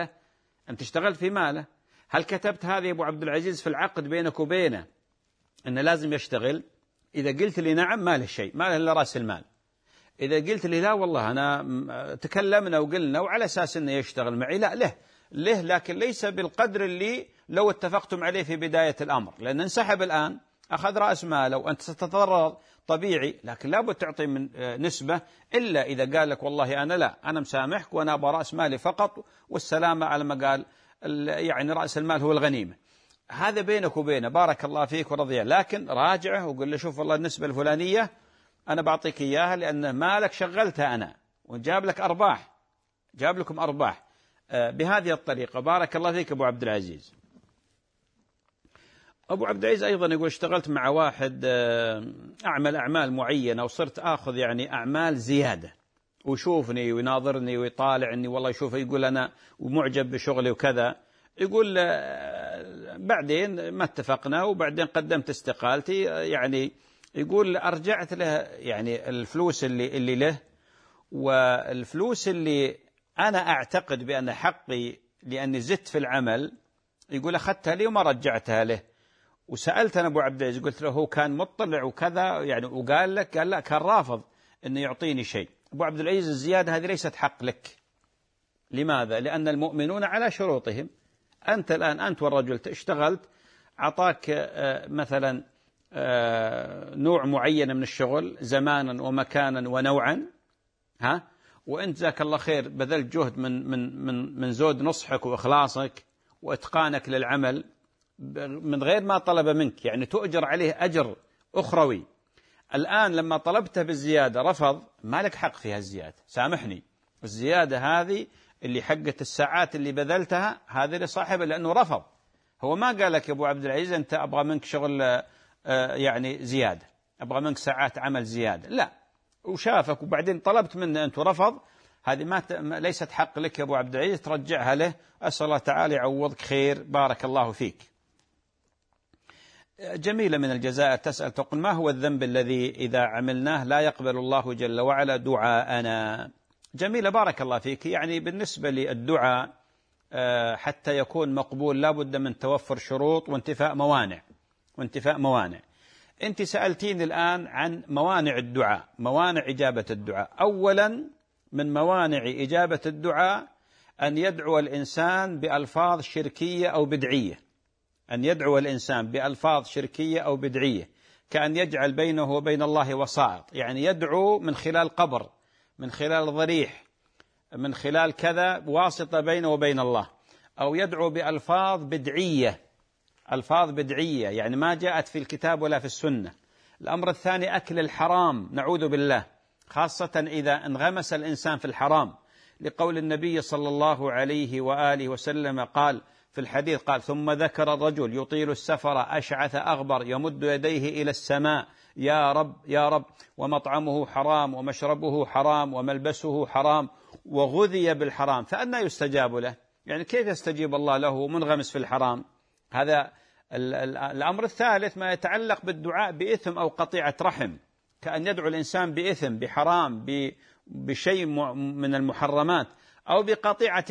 في ماله، هل كتبت هذا يا أبو عبد العزيز في العقد بينك وبينه أنه لازم يشتغل؟ إذا قلت لي نعم ما له شيء، ما له إلا رأس المال. إذا قلت لي لا والله أنا تكلمنا وقلنا وعلى أساس أنه يشتغل معي، لا، له لكن ليس بالقدر اللي لو اتفقتم عليه في بداية الأمر، لأن انسحب الآن، أخذ رأس ماله وأنت ستتضرر طبيعي، لكن لابد تعطي من نسبة، إلا إذا قال لك والله أنا لا، أنا مسامحك وأنا أبغى رأس مالي فقط والسلامة، على ما قال يعني رأس المال هو الغنيمة. هذا بينك وبينه، بارك الله فيك ورضي، لكن راجعه وقل له شوف والله النسبة الفلانية أنا بعطيك إياها لأن مالك شغلتها أنا، وجاب لك أرباح، جاب لكم أرباح بهذه الطريقة. بارك الله فيك أبو عبد العزيز. أبو عبد العزيز أيضا يقول اشتغلت مع واحد أعمل أعمال معينة وصرت أخذ يعني أعمال زيادة، ويشوفني ويناظرني ويطالعني، والله يشوف يقول أنا ومعجب بشغلي وكذا. يقول بعدين ما اتفقنا وبعدين قدمت استقالتي، يعني يقول أرجعت له يعني الفلوس اللي له، والفلوس اللي أنا أعتقد بأن حقي لأني زدت في العمل، يقول أخذتها لي وما رجعتها له. وسألت أنا أبو عبد العزيز قلت له هو كان مطلع وكذا يعني، وقال لك قال لا، كان رافض أنه يعطيني شيء. أبو عبد العزيز الزيادة هذه ليست حق لك. لماذا؟ لأن المؤمنون على شروطهم. أنت الآن أنت والرجل اشتغلت، أعطاك مثلا نوع معين من الشغل زمانا ومكانا ونوعا، وأنت جزاك الله خير بذلت جهد من زود نصحك وإخلاصك وإتقانك للعمل من غير ما طلب منك، يعني تؤجر عليه أجر أخروي. الآن لما طلبته بالزيادة رفض، ما لك حق فيها الزيادة، سامحني. الزيادة هذه اللي حقت الساعات اللي بذلتها هذه لصاحبه، لأنه رفض. هو ما قال لك يا أبو عبد العزيز أنت أبغى منك شغل يعني زيادة، أبغى منك ساعات عمل زيادة، لا، وشافك وبعدين طلبت منه أنت رفض، هذه ليست حق لك يا أبو عبد العزيز، ترجعها له. أسأل الله تعالى يعوضك خير، بارك الله فيك. جميلة من الجزائر تسأل تقول ما هو الذنب الذي إذا عملناه لا يقبل الله جل وعلا دعاءنا؟ جميلة بارك الله فيك. يعني بالنسبة للدعاء حتى يكون مقبول لا بد من توفر شروط وانتفاء موانع. أنت سألتين الآن عن موانع الدعاء، موانع إجابة الدعاء. أولا من موانع إجابة الدعاء أن يدعو الإنسان بألفاظ شركية أو بدعية، أن يدعو الإنسان بألفاظ شركية أو بدعية، كأن يجعل بينه وبين الله وسائط، يعني يدعو من خلال قبر، من خلال ضريح، من خلال كذا واسطة بينه وبين الله، أو يدعو بألفاظ بدعية، ألفاظ بدعية يعني ما جاءت في الكتاب ولا في السنة. الأمر الثاني أكل الحرام، نعوذ بالله، خاصة إذا انغمس الإنسان في الحرام، لقول النبي صلى الله عليه وآله وسلم قال في الحديث قال: ثم ذكر الرجل يطيل السفر أشعث أغبر يمد يديه إلى السماء: يا رب يا رب، ومطعمه حرام ومشربه حرام وملبسه حرام وغذي بالحرام، فأنى يستجاب له؟ يعني كيف يستجيب الله له منغمس في الحرام؟ هذا الأمر الثالث ما يتعلق بالدعاء بإثم أو قطيعة رحم، كأن يدعو الإنسان بإثم بحرام بشيء من المحرمات، أو بقطيعة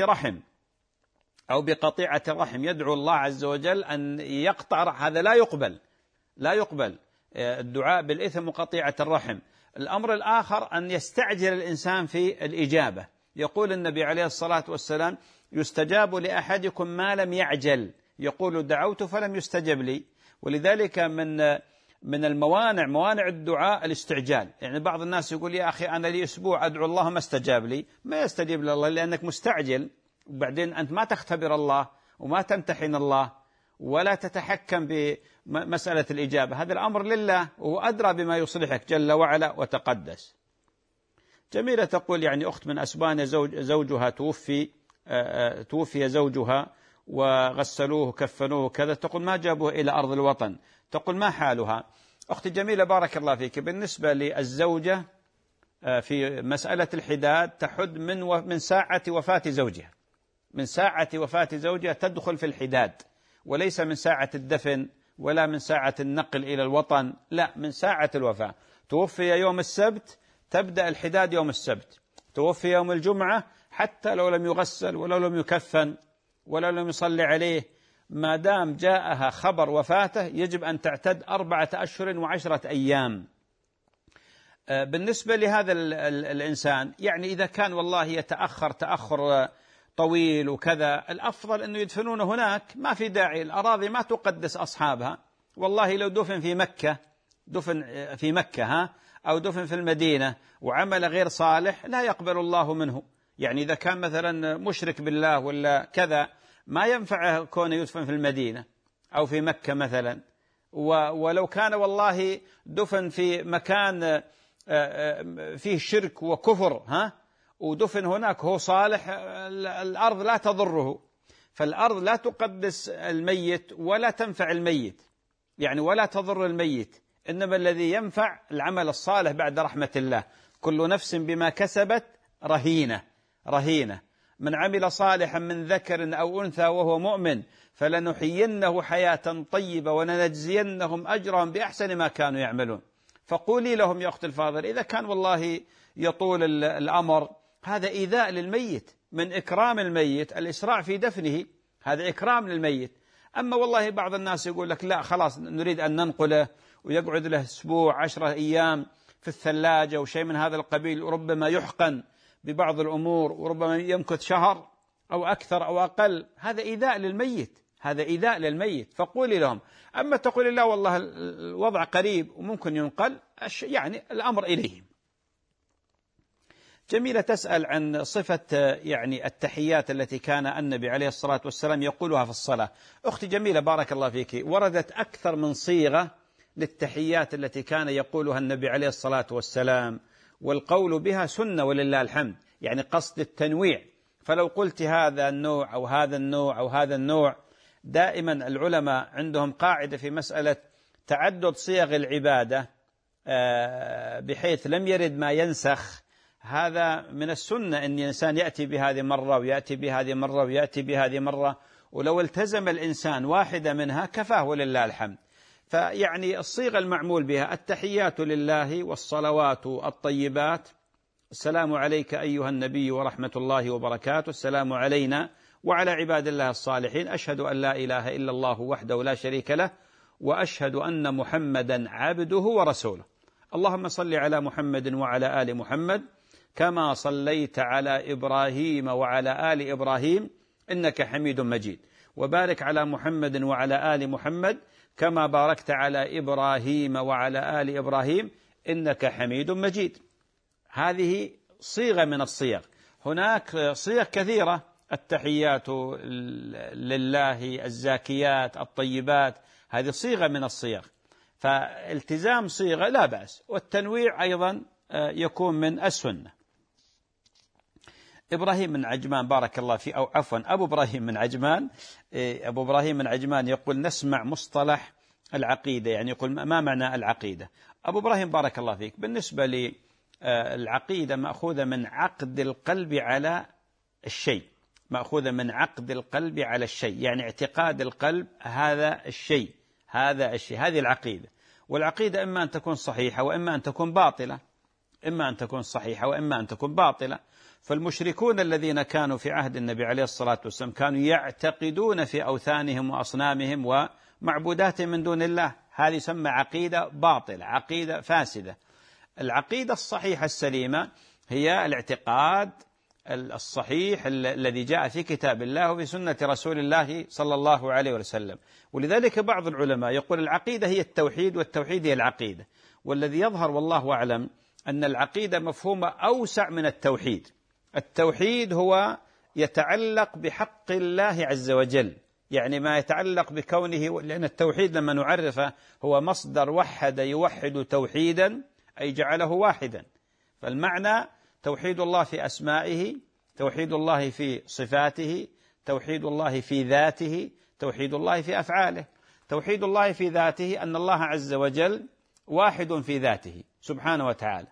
رحم يدعو الله عز وجل أن يقطع، هذا لا يقبل الدعاء بالإثم وقطيعة الرحم. الأمر الآخر أن يستعجل الإنسان في الإجابة، يقول النبي عليه الصلاة والسلام: يستجاب لأحدكم ما لم يعجل، يقول: دعوت فلم يستجب لي. ولذلك من الموانع، موانع الدعاء الاستعجال. يعني بعض الناس يقول: يا أخي أنا لي أسبوع أدعو الله ما استجاب لي. ما يستجيب لله لأنك مستعجل، وبعدين أنت ما تختبر الله وما تمتحن الله ولا تتحكم بمسألة الإجابة. هذا الأمر لله، وهو أدرى بما يصلحك جل وعلا وتقدس. جميلة تقول يعني أخت من أسبانيا زوجها توفي زوجها وغسلوه كفنوه كذا، تقول ما جابوه إلى أرض الوطن، تقول ما حالها؟ أختي جميلة بارك الله فيك، بالنسبة للزوجة في مسألة الحداد تحد من ساعة وفاة زوجها، من ساعة وفاة زوجها تدخل في الحداد، وليس من ساعة الدفن ولا من ساعة النقل إلى الوطن، لا، من ساعة الوفاة. توفي يوم السبت تبدأ الحداد يوم السبت، توفي يوم الجمعة حتى لو لم يغسل ولو لم يكفن ولو لم يصلي عليه، ما دام جاءها خبر وفاته يجب أن تعتد 4 أشهر و10 أيام. بالنسبة لهذا الإنسان يعني إذا كان والله يتأخر تأخر طويل وكذا، الأفضل أنه يدفنون هناك، ما في داعي، الأراضي ما تقدس أصحابها. والله لو دفن في مكة أو دفن في المدينة وعمل غير صالح لا يقبل الله منه. يعني إذا كان مثلا مشرك بالله ولا كذا ما ينفعه كونه يدفن في المدينة أو في مكة مثلا. ولو كان والله دفن في مكان فيه شرك وكفر ودفن هناك هو صالح، الأرض لا تضره، فالأرض لا تقدس الميت ولا تنفع الميت، يعني ولا تضر الميت، إنما الذي ينفع العمل الصالح بعد رحمة الله. كل نفس بما كسبت رهينة، من عمل صالحا من ذكر أو أنثى وهو مؤمن فلنحيينه حياة طيبة ولنجزينهم أجرهم بأحسن ما كانوا يعملون. فقولي لهم يا أخت الفاضل إذا كان والله يطول الأمر، هذا إيذاء للميت، من إكرام الميت الإسراع في دفنه، هذا إكرام للميت. أما والله بعض الناس يقول لك لا خلاص نريد أن ننقله ويقعد له أسبوع 10 أيام في الثلاجة وشيء من هذا القبيل، وربما يحقن ببعض الأمور وربما يمكث شهر أو أكثر أو أقل، هذا إيذاء للميت، فقولي لهم. أما تقولي لا والله الوضع قريب وممكن ينقل، يعني الأمر إليهم. جميلة تسأل عن صفة يعني التحيات التي كان النبي عليه الصلاة والسلام يقولها في الصلاة. أختي جميلة بارك الله فيك، وردت أكثر من صيغة للتحيات التي كان يقولها النبي عليه الصلاة والسلام، والقول بها سنة ولله الحمد، يعني قصد التنويع. فلو قلت هذا النوع أو هذا النوع أو هذا النوع، دائما العلماء عندهم قاعدة في مسألة تعدد صيغ العبادة بحيث لم يرد ما ينسخ. هذا من السنة أن الإنسان يأتي بهذه مرة ويأتي بهذه مرة ويأتي بهذه مرة، ولو التزم الإنسان واحدة منها كفاه ولله الحمد. فيعني الصيغة المعمول بها التحيات لله والصلوات الطيبات: السلام عليك أيها النبي ورحمة الله وبركاته، السلام علينا وعلى عباد الله الصالحين، أشهد أن لا إله إلا الله وحده لا شريك له، وأشهد أن محمدا عبده ورسوله. اللهم صل على محمد وعلى آل محمد كما صليت على إبراهيم وعلى آل إبراهيم إنك حميد مجيد، وبارك على محمد وعلى آل محمد كما باركت على إبراهيم وعلى آل إبراهيم إنك حميد مجيد. هذه صيغة من الصيغ. هناك صيغ كثيرة: التحيات لله، الزاكيات، الطيبات، هذه صيغة من الصيغ. فالتزام صيغة لا بأس، والتنويع أيضا يكون من السنة. إبراهيم من عجمان بارك الله فيه، أو عفوا أبو إبراهيم من عجمان. أبو إبراهيم من عجمان يقول نسمع مصطلح العقيدة، يعني يقول ما معنى العقيدة؟ أبو إبراهيم بارك الله فيك، بالنسبة للعقيدة مأخوذة من عقد القلب على الشيء، مأخوذة من عقد القلب على الشيء، يعني اعتقاد القلب هذا الشيء، هذه العقيدة. والعقيدة إما أن تكون صحيحة وإما أن تكون باطلة، إما أن تكون صحيحة وإما أن تكون باطلة. فالمشركون الذين كانوا في عهد النبي عليه الصلاة والسلام كانوا يعتقدون في أوثانهم وأصنامهم ومعبوداتهم من دون الله، هذه يسمى عقيدة باطلة، عقيدة فاسدة. العقيدة الصحيحة السليمة هي الاعتقاد الصحيح الذي جاء في كتاب الله وفي سنة رسول الله صلى الله عليه وسلم. ولذلك بعض العلماء يقول العقيدة هي التوحيد والتوحيد هي العقيدة. والذي يظهر والله أعلم أن العقيدة مفهومة أوسع من التوحيد. التوحيد هو يتعلق بحق الله عز وجل، يعني ما يتعلق بكونه، لأن التوحيد لما نعرفه هو مصدر وحد يوحد توحيدا، أي جعله واحدا. فالمعنى توحيد الله في أسمائه، توحيد الله في صفاته، توحيد الله في ذاته، توحيد الله في أفعاله. توحيد الله في ذاته أن الله عز وجل واحد في ذاته سبحانه وتعالى.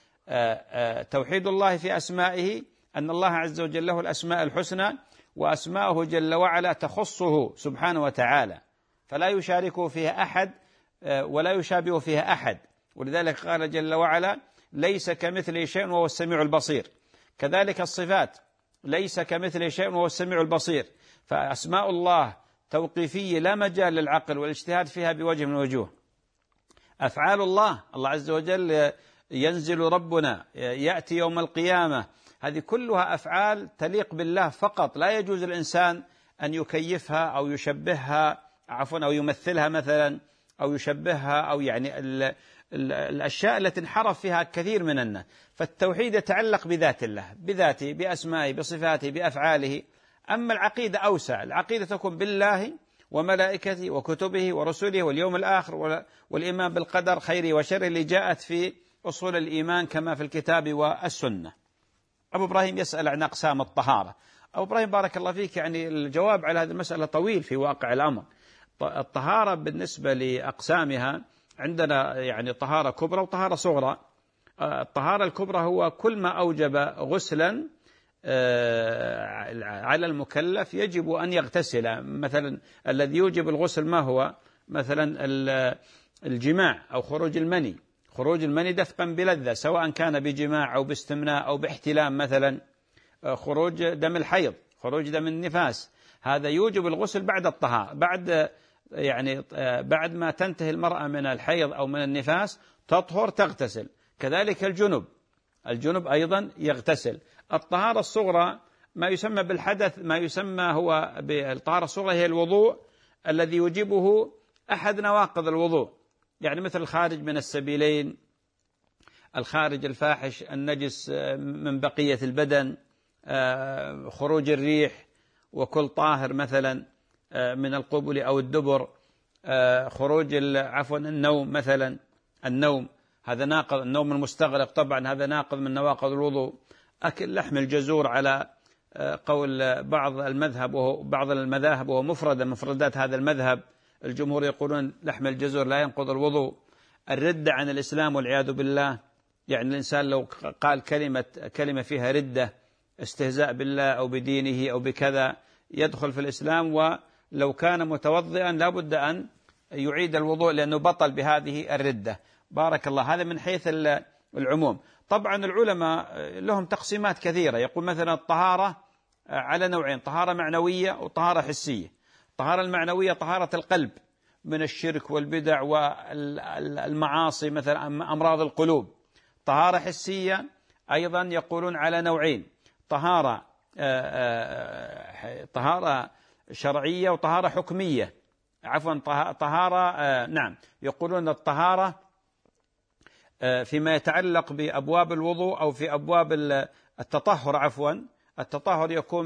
توحيد الله في أسمائه أن الله عز وجل له الأسماء الحسنى، وأسماءه جل وعلا تخصه سبحانه وتعالى، فلا يشاركه فيها أحد ولا يشابه فيها أحد. ولذلك قال جل وعلا ليس كمثله شيء وهو السميع البصير. كذلك الصفات ليس كمثله شيء وهو السميع البصير. فأسماء الله توقيفية لا مجال للعقل والاجتهاد فيها بوجه من وجوه. أفعال الله عز وجل ينزل ربنا، يأتي يوم القيامة، هذه كلها أفعال تليق بالله فقط، لا يجوز الإنسان أن يكيفها أو يشبهها أو يمثلها مثلا أو يشبهها، أو يعني الأشياء التي انحرف فيها كثير من الناس. فالتوحيد يتعلق بذات الله، بذاته، بأسمائه، بصفاته، بأفعاله. أما العقيدة أوسع، العقيدة تكون بالله وملائكته وكتبه ورسله واليوم الآخر والإيمان بالقدر خيره وشره اللي جاءت في أصول الإيمان كما في الكتاب والسنة. أبو إبراهيم يسأل عن أقسام الطهارة. أبو إبراهيم بارك الله فيك، يعني الجواب على هذه المسألة طويل في واقع الأمر. الطهارة بالنسبة لأقسامها عندنا يعني طهارة كبرى وطهارة صغرى. الطهارة الكبرى هو كل ما أوجب غسلا على المكلف يجب أن يغتسل. مثلا الذي يوجب الغسل ما هو؟ مثلا الجماع أو خروج المني. خروج المني دفقا بلذة، سواء كان بجماع أو باستمناء أو باحتلام. مثلا خروج دم الحيض، خروج دم النفاس، هذا يوجب الغسل بعد الطهارة، بعد ما تنتهي المرأة من الحيض أو من النفاس تطهر تغتسل. كذلك الجنب أيضا يغتسل. الطهارة الصغرى ما يسمى بالحدث، ما يسمى هو بالطهارة الصغرى هي الوضوء الذي يوجبه أحد نواقض الوضوء، يعني مثل الخارج من السبيلين، الخارج الفاحش، النجس من بقية البدن، خروج الريح، وكل طاهر مثلا من القبل أو الدبر، خروج النوم مثلا، النوم هذا ناقض، النوم المستغرق طبعا هذا ناقض من نواقض الوضوء. أكل لحم الجزور على قول بعض المذاهب وهو مفردات هذا المذهب، الجمهور يقولون لحم الجزور لا ينقض الوضوء. الردة عن الإسلام والعياذ بالله، يعني الإنسان لو قال كلمة فيها ردة، استهزاء بالله أو بدينه أو بكذا، يدخل في الإسلام، ولو كان متوضئا لابد أن يعيد الوضوء لأنه بطل بهذه الردة. بارك الله. هذا من حيث العموم. طبعا العلماء لهم تقسيمات كثيرة، يقول مثلا الطهارة على نوعين: طهارة معنوية وطهارة حسية. الطهارة المعنوية طهارة القلب من الشرك والبدع والمعاصي، مثلا أمراض القلوب. طهارة حسية أيضا يقولون على نوعين: طهارة شرعية وطهارة حكمية. يقولون الطهارة فيما يتعلق بأبواب الوضوء أو في أبواب التطهر. التطهر يكون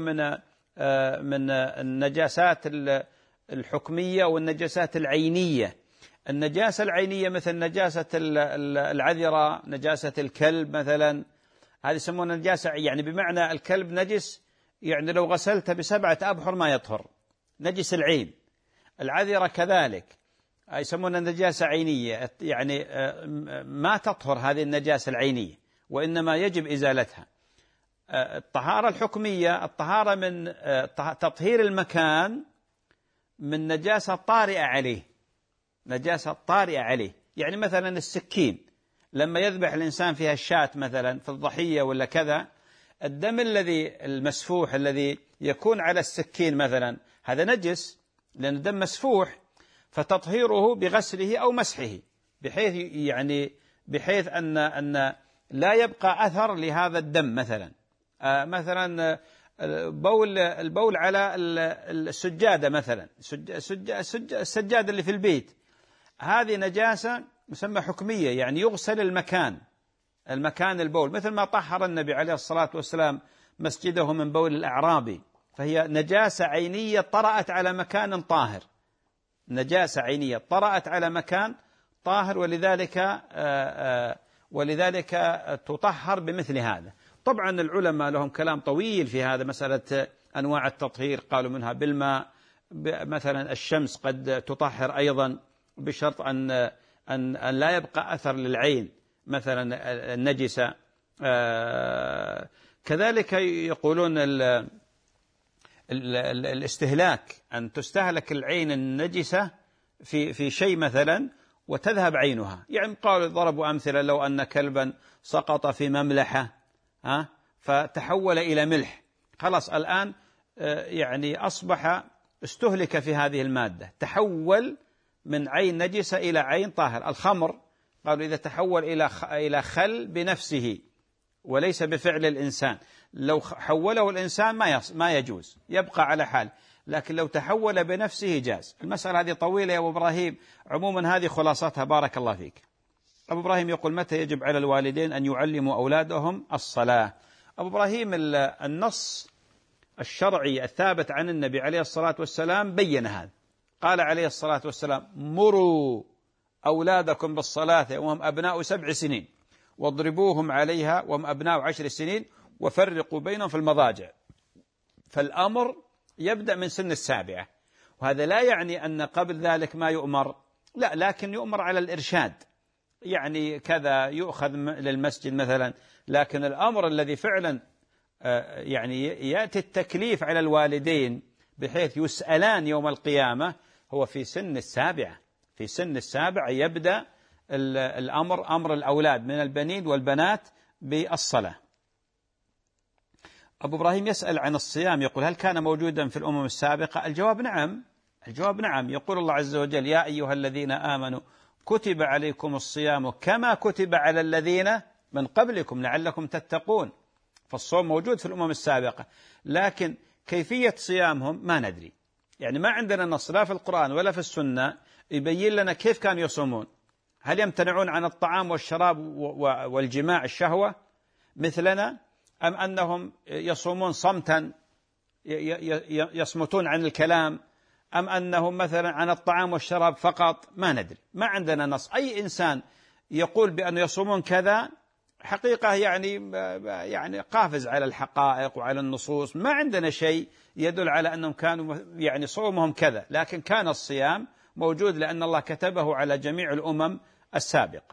من النجاسات الحكمية والنجاسات العينية. النجاسة العينية مثل نجاسة العذرة، نجاسة الكلب مثلا، هذه يسمونها نجاسة، يعني بمعنى الكلب نجس، يعني لو غسلته ب7 أبحر ما يطهر، نجس العين. العذرة كذلك يسمونها نجاسة عينية، يعني ما تطهر هذه النجاسة العينية، وإنما يجب إزالتها. الطهارة الحكمية الطهارة من تطهير المكان من نجاسة طارئة عليه، نجاسة طارئة عليه. يعني مثلا السكين لما يذبح الإنسان فيها الشاة مثلا في الضحية ولا كذا، الدم الذي المسفوح الذي يكون على السكين مثلا هذا نجس، لأن الدم مسفوح، فتطهيره بغسله أو مسحه، بحيث أن لا يبقى أثر لهذا الدم. مثلا البول على السجادة مثلا، السجادة اللي في البيت، هذه نجاسة مسمى حكمية، يعني يغسل المكان البول، مثل ما طهر النبي عليه الصلاة والسلام مسجده من بول الأعرابي، فهي نجاسة عينية طرأت على مكان طاهر، نجاسة عينية طرأت على مكان طاهر، ولذلك تطهر بمثل هذا. طبعا العلماء لهم كلام طويل في هذا، مسألة أنواع التطهير، قالوا منها بالماء، مثلا الشمس قد تطهر أيضا بشرط أن لا يبقى أثر للعين مثلا النجسة. كذلك يقولون الاستهلاك، أن تستهلك العين النجسة في شيء مثلا وتذهب عينها، يعني قالوا ضربوا أمثلة، لو أن كلبا سقط في مملحة فتحول إلى ملح، خلاص الآن يعني أصبح استهلك في هذه المادة، تحول من عين نجسة إلى عين طاهر. الخمر قالوا إذا تحول إلى خل بنفسه وليس بفعل الإنسان، لو حوله الإنسان ما يجوز، يبقى على حال، لكن لو تحول بنفسه جاز. المسألة هذه طويلة يا أبو إبراهيم، عموما هذه خلاصتها، بارك الله فيك. أبو إبراهيم يقول: متى يجب على الوالدين أن يعلموا أولادهم الصلاة؟ أبو إبراهيم النص الشرعي الثابت عن النبي عليه الصلاة والسلام بين هذا، قال عليه الصلاة والسلام: مروا أولادكم بالصلاة وهم أبناء 7 سنين واضربوهم عليها وهم أبناء 10 سنين وفرقوا بينهم في المضاجع. فالأمر يبدأ من سن 7، وهذا لا يعني أن قبل ذلك ما يؤمر، لا، لكن يؤمر على الإرشاد، يعني كذا يؤخذ للمسجد مثلا، لكن الأمر الذي فعلا يعني يأتي التكليف على الوالدين بحيث يسألان يوم القيامة هو في سن 7. في سن 7 يبدأ الأمر، أمر الأولاد من البنين والبنات بالصلاة. أبو إبراهيم يسأل عن الصيام، يقول: هل كان موجودا في الأمم السابقة؟ الجواب نعم، الجواب نعم. يقول الله عز وجل: يا أيها الذين آمنوا كتب عليكم الصيام كما كتب على الذين من قبلكم لعلكم تتقون. فالصوم موجود في الأمم السابقة، لكن كيفية صيامهم ما ندري، يعني ما عندنا نص لا في القرآن ولا في السنة يبين لنا كيف كانوا يصومون. هل يمتنعون عن الطعام والشراب والجماع الشهوة مثلنا، أم أنهم يصومون صمتا يصمتون عن الكلام، أم أنهم مثلا عن الطعام والشراب فقط؟ ما ندري، ما عندنا نص. أي إنسان يقول بأنه يصومون كذا حقيقة يعني قافز على الحقائق وعلى النصوص، ما عندنا شيء يدل على أنهم كانوا يعني صومهم كذا، لكن كان الصيام موجود لأن الله كتبه على جميع الأمم السابقة.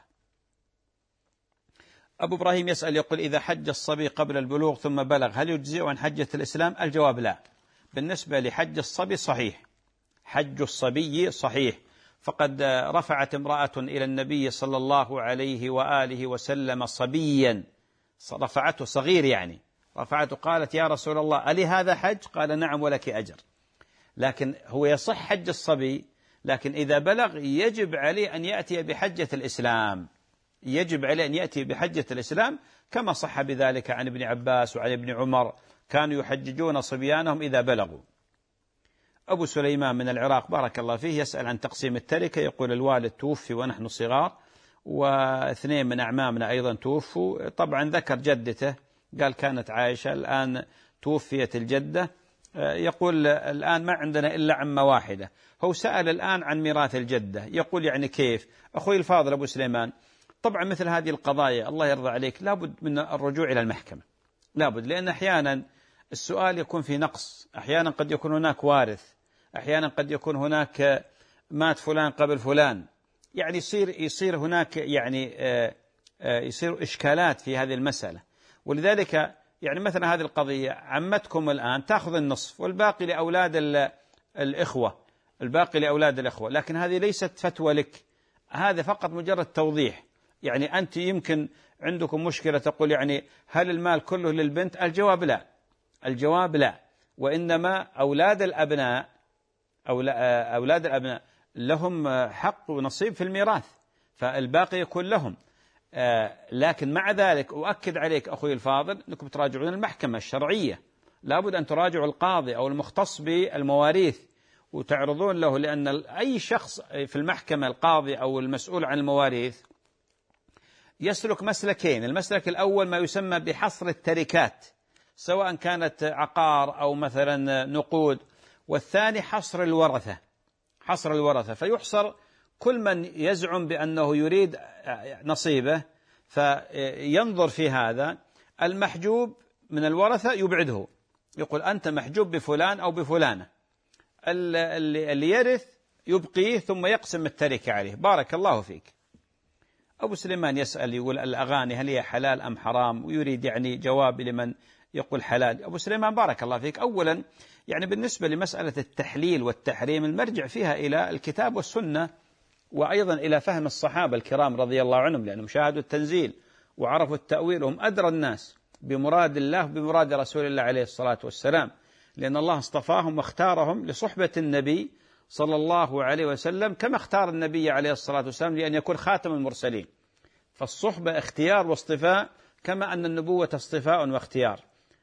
أبو إبراهيم يسأل يقول: إذا حج الصبي قبل البلوغ ثم بلغ هل يجزئ عن حجة الإسلام؟ الجواب لا. بالنسبة لحج الصبي صحيح، حج الصبي صحيح، فقد رفعت امرأة إلى النبي صلى الله عليه وآله وسلم صبيا، رفعته صغير يعني، رفعته قالت: يا رسول الله ألي هذا حج؟ قال: نعم ولك أجر. لكن هو يصح حج الصبي، لكن إذا بلغ يجب عليه أن يأتي بحجة الإسلام، يجب عليه أن يأتي بحجة الإسلام، كما صح بذلك عن ابن عباس وعن ابن عمر، كانوا يحججون صبيانهم إذا بلغوا. أبو سليمان من العراق بارك الله فيه يسأل عن تقسيم التركة، يقول: الوالد توفي ونحن صغار، و2 من أعمامنا أيضا توفوا. طبعا ذكر جدته، قال كانت عائشة، الآن توفيت الجدة، يقول الآن ما عندنا إلا عمة واحدة، هو سأل الآن عن ميراث الجدة، يقول يعني كيف؟ أخوي الفاضل أبو سليمان، طبعا مثل هذه القضايا الله يرضى عليك لابد من الرجوع إلى المحكمة، لابد، لأن أحيانا السؤال يكون في نقص، أحيانا قد يكون هناك وارث، أحيانا قد يكون هناك مات فلان قبل فلان، يعني يصير هناك يعني يصير إشكالات في هذه المسألة. ولذلك يعني مثلا هذه القضية عمتكم الآن تأخذ النصف والباقي لأولاد الإخوة، الباقي لأولاد الإخوة، لكن هذه ليست فتوى لك، هذا فقط مجرد توضيح. يعني أنت يمكن عندكم مشكلة تقول يعني هل المال كله للبنت؟ الجواب لا، الجواب لا، وإنما أولاد الأبناء لهم حق ونصيب في الميراث، فالباقي يكون لهم. لكن مع ذلك أؤكد عليك أخوي الفاضل أنكم تراجعون المحكمة الشرعية، لابد أن تراجعوا القاضي أو المختص بالمواريث وتعرضون له، لأن أي شخص في المحكمة القاضي أو المسؤول عن المواريث يسلك مسلكين، المسلك الأول ما يسمى بحصر التركات سواء كانت عقار أو مثلا نقود، والثاني حصر الورثة، حصر الورثة، فيحصر كل من يزعم بأنه يريد نصيبه، فينظر في هذا، المحجوب من الورثة يبعده، يقول أنت محجوب بفلان أو بفلانة، اللي يرث يبقيه ثم يقسم التركة عليه. بارك الله فيك. أبو سليمان يسأل يقول الأغاني هل هي حلال أم حرام، ويريد يعني جواب لمن يقول حلال. أبو سليمان بارك الله فيك، أولا يعني بالنسبة لمسألة التحليل والتحريم المرجع فيها إلى الكتاب والسنة، وأيضا إلى فهم الصحابة الكرام رضي الله عنهم، لأنهم شاهدوا التنزيل وعرفوا التأويل، وهم أدرى الناس بمراد الله بمراد رسول الله عليه الصلاة والسلام، لأن الله اصطفاهم واختارهم لصحبة النبي صلى الله عليه وسلم، كما اختار النبي عليه الصلاة والسلام لأن يكون خاتم المرسلين، فالصحبة اختيار واصطفاء كما أن النبوة اصطفاء واختيار.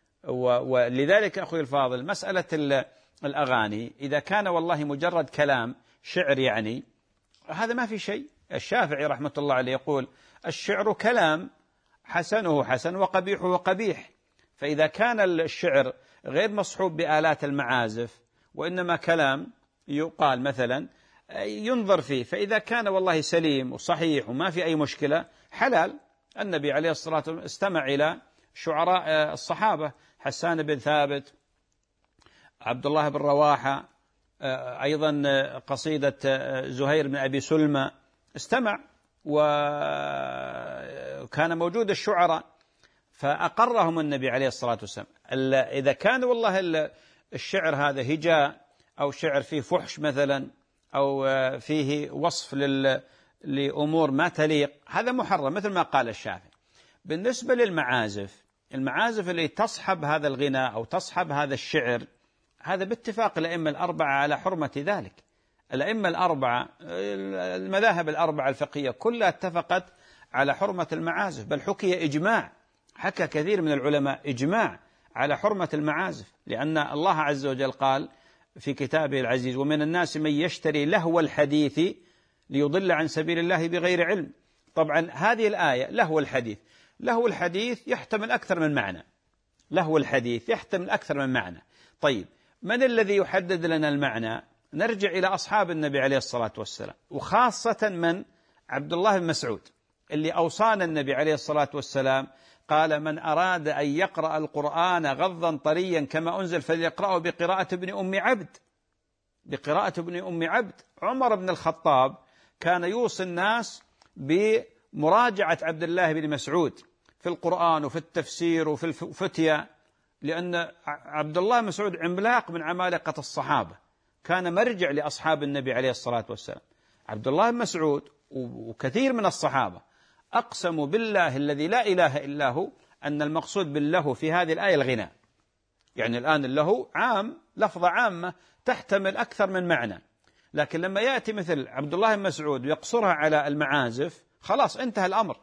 ولذلك أخوي الفاضل مسألة الأغاني إذا كان والله مجرد كلام شعر يعني هذا ما في شيء. الشافعي رحمة الله عليه يقول الشعر كلام حسنه حسن وقبيحه قبيح، فإذا كان الشعر غير مصحوب بآلات المعازف وإنما كلام يقال مثلا ينظر فيه، فإذا كان والله سليم وصحيح وما في أي مشكلة حلال. النبي عليه الصلاة والسلام استمع إلى شعراء الصحابة، حسان بن ثابت، عبد الله بن رواحة، أيضا قصيدة زهير بن أبي سلمى، استمع وكان موجود الشعراء فأقرهم النبي عليه الصلاة والسلام. إذا كان والله الشعر هذا هجاء أو شعر فيه فحش مثلا أو فيه وصف لأمور ما تليق هذا محرم مثل ما قال الشافعي. بالنسبة للمعازف، المعازف اللي تصحب هذا الغناء أو تصحب هذا الشعر، هذا باتفاق الأئمة الأربعة على حرمة ذلك. الأئمة الأربعة المذاهب الأربعة الفقهية كلها اتفقت على حرمة المعازف، بل حكي إجماع، حكى كثير من العلماء إجماع على حرمة المعازف، لأن الله عز وجل قال في كتابه العزيز ومن الناس من يشتري لهو الحديث ليضل عن سبيل الله بغير علم. طبعا هذه الآية لهو الحديث، لهو الحديث يحتمل أكثر من معنى، لهو الحديث يحتمل أكثر من معنى. طيب من الذي يحدد لنا المعنى؟ نرجع إلى أصحاب النبي عليه الصلاة والسلام، وخاصة من عبد الله بن مسعود اللي أوصانا النبي عليه الصلاة والسلام قال من أراد أن يقرأ القرآن غضا طريا كما أنزل فليقرأه بقراءة ابن أم عبد، بقراءة ابن أم عبد. عمر بن الخطاب كان يوصي الناس بمراجعة عبد الله بن مسعود في القرآن وفي التفسير وفي الفتية، لأن عبد الله بن مسعود عملاق من عمالقة الصحابة، كان مرجع لأصحاب النبي عليه الصلاة والسلام. عبد الله بن مسعود وكثير من الصحابة أقسموا بالله الذي لا إله إلا هو أن المقصود بالله في هذه الآية الغناء. يعني الآن اللهو عام، لفظة عامة تحتمل أكثر من معنى، لكن لما يأتي مثل عبد الله بن مسعود ويقصرها على المعازف خلاص انتهى الأمر،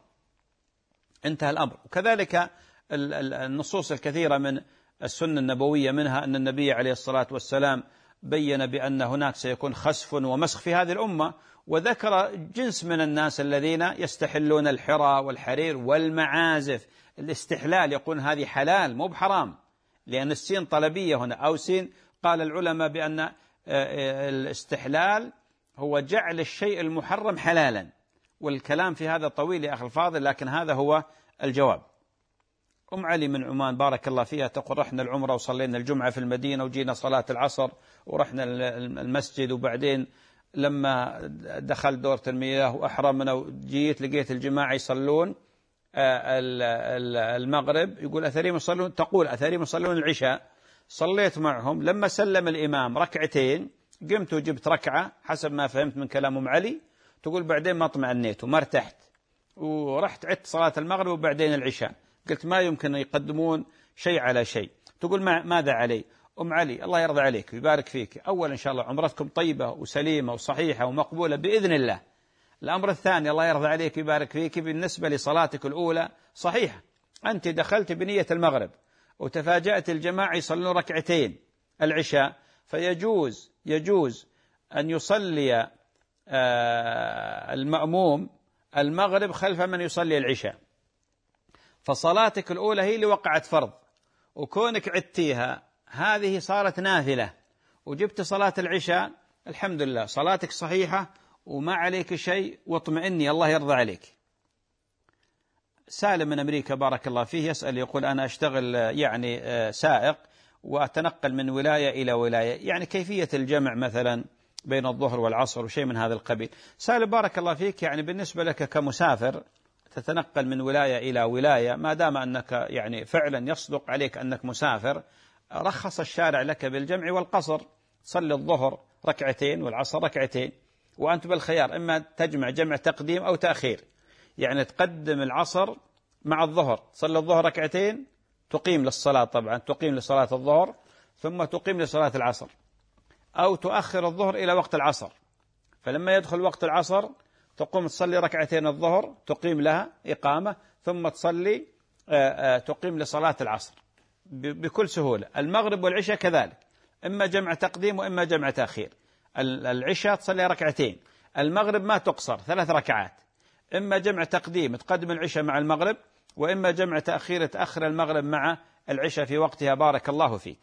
انتهى الأمر. وكذلك النصوص الكثيرة من السنة النبوية، منها أن النبي عليه الصلاة والسلام بين بأن هناك سيكون خسف ومسخ في هذه الأمة، وذكر جنس من الناس الذين يستحلون الحرى والحرير والمعازف. الاستحلال يقول هذه حلال مو بحرام، لأن السين طلبية هنا، أو سين قال العلماء بأن الاستحلال هو جعل الشيء المحرم حلالا، والكلام في هذا طويل يا أخي الفاضل، لكن هذا هو الجواب. أم علي من عمان بارك الله فيها تقول رحنا العمرة وصلينا الجمعة في المدينة وجينا صلاة العصر ورحنا المسجد، وبعدين لما دخل دورة المياه وأحرمنا وجيت لقيت الجماعة يصلون المغرب، يقول أثريهم يصلون، تقول أثريهم يصلون العشاء، صليت معهم، لما سلم الإمام ركعتين قمت وجبت ركعة حسب ما فهمت من كلام أم علي، تقول بعدين ما اطمأنيت وما ارتحت ورحت عدت صلاة المغرب وبعدين العشاء، قلت ما يمكن يقدمون شيء على شيء. تقول ماذا علي؟ أم علي الله يرضى عليك ويبارك فيك، أولا إن شاء الله عمرتكم طيبة وسليمة وصحيحة ومقبولة بإذن الله. الأمر الثاني الله يرضى عليك ويبارك فيك، بالنسبة لصلاتك الأولى صحيحة، أنت دخلت بنية المغرب وتفاجأت الجماعة يصلون ركعتين العشاء، يجوز أن يصلي المأموم المغرب خلف من يصلي العشاء، فصلاتك الأولى هي اللي وقعت فرض، وكونك عدتيها هذه صارت نافلة، وجبت صلاة العشاء الحمد لله صلاتك صحيحة وما عليك شيء، واطمئني الله يرضى عليك. سالم من أمريكا بارك الله فيه يسأل يقول أنا أشتغل يعني سائق وأتنقل من ولاية إلى ولاية، يعني كيفية الجمع مثلا بين الظهر والعصر وشيء من هذا القبيل. سالم بارك الله فيك، يعني بالنسبة لك كمسافر تتنقل من ولاية إلى ولاية، ما دام أنك يعني فعلا يصدق عليك أنك مسافر، رخص الشارع لك بالجمع والقصر، تصلي الظهر ركعتين والعصر ركعتين، وأنت بالخيار إما تجمع جمع تقديم أو تأخير، يعني تقدم العصر مع الظهر، تصلي الظهر ركعتين تقيم للصلاة، طبعا تقيم لصلاة الظهر ثم تقيم لصلاة العصر، أو تؤخر الظهر إلى وقت العصر، فلما يدخل وقت العصر تقوم تصلي ركعتين الظهر تقيم لها إقامة، ثم تصلي تقيم لصلاة العصر بكل سهولة. المغرب والعشاء كذلك، إما جمع تقديم وإما جمع تأخير. العشاء تصلي ركعتين، المغرب ما تقصر 3 ركعات، إما جمع تقديم تقدم العشاء مع المغرب، وإما جمع تأخير تأخر المغرب مع العشاء في وقتها. بارك الله فيك.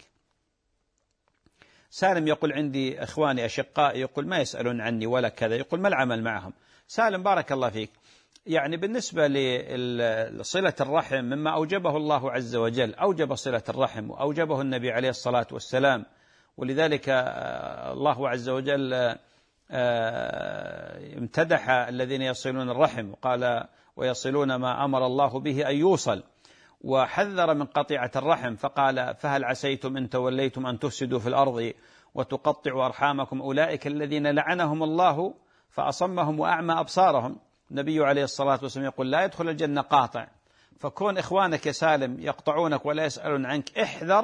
سالم يقول عندي إخواني أشقاء يقول ما يسألون عني ولا كذا، يقول ما العمل معهم؟ سالم بارك الله فيك، يعني بالنسبة لصلة الرحم مما أوجبه الله عز وجل، أوجب صلة الرحم وأوجبه النبي عليه الصلاة والسلام، ولذلك الله عز وجل امتدح الذين يصلون الرحم وقال ويصلون ما أمر الله به أن يوصل، وحذر من قطيعة الرحم فقال فهل عسيتم إن توليتم أن تفسدوا في الأرض وتقطعوا أرحامكم أولئك الذين لعنهم الله فأصمهم وأعمى أبصارهم. النبي عليه الصلاة والسلام يقول لا يدخل الجنة قاطع، فكون إخوانك يا سالم يقطعونك ولا يسألون عنك،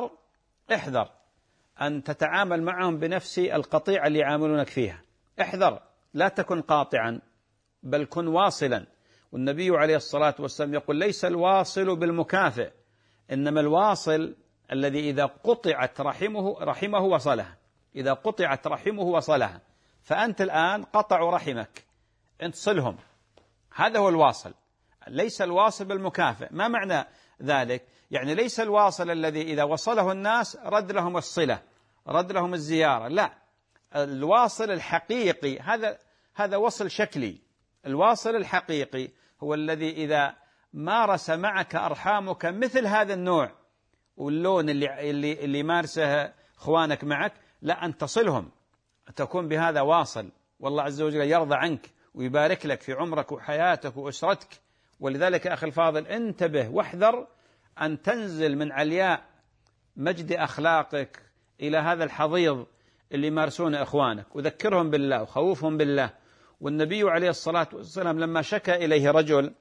احذر أن تتعامل معهم بنفس القطيعة اللي يعاملونك فيها، احذر لا تكن قاطعا بل كن واصلا. والنبي عليه الصلاة والسلام يقول ليس الواصل بالمكافئ، إنما الواصل الذي إذا قطعت رحمه وصلها، إذا قطعت رحمه وصلها. فأنت الآن قطعوا رحمك، أنت صلهم، هذا هو الواصل، ليس الواصل بالمكافئ. ما معنى ذلك؟ يعني ليس الواصل الذي إذا وصله الناس رد لهم الصلة، رد لهم الزيارة، لا، الواصل الحقيقي هذا وصل شكلي. الواصل الحقيقي هو الذي إذا مارس معك أرحامك مثل هذا النوع واللون اللي مارسه إخوانك معك، لا أن تصلهم، تكون بهذا واصل، والله عز وجل يرضى عنك ويبارك لك في عمرك وحياتك وأسرتك. ولذلك أخي الفاضل انتبه واحذر أن تنزل من علياء مجد أخلاقك إلى هذا الحضيض اللي مارسون إخوانك، وذكرهم بالله وخوفهم بالله. والنبي عليه الصلاة والسلام لما شكى إليه رجل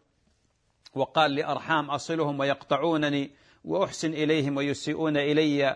وقال لأرحام أصلهم ويقطعونني وأحسن إليهم ويسيئون إلي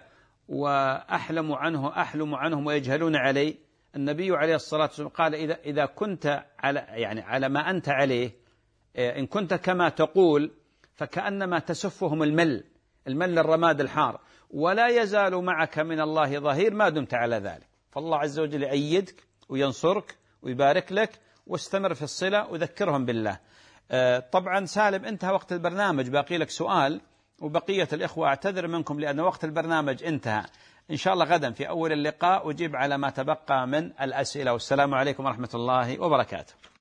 وأحلم عنهم ويجهلون علي، النبي عليه الصلاة والسلام قال إذا كنت على ما أنت عليه، إن كنت كما تقول فكأنما تسفهم المل الرماد الحار، ولا يزال معك من الله ظهير ما دمت على ذلك. فالله عز وجل يأيدك وينصرك ويبارك لك، واستمر في الصلة وذكرهم بالله. طبعا سالم انتهى وقت البرنامج، باقي لك سؤال وبقية الإخوة أعتذر منكم لأن وقت البرنامج انتهى. إن شاء الله غدا في أول اللقاء أجيب على ما تبقى من الأسئلة. والسلام عليكم ورحمة الله وبركاته.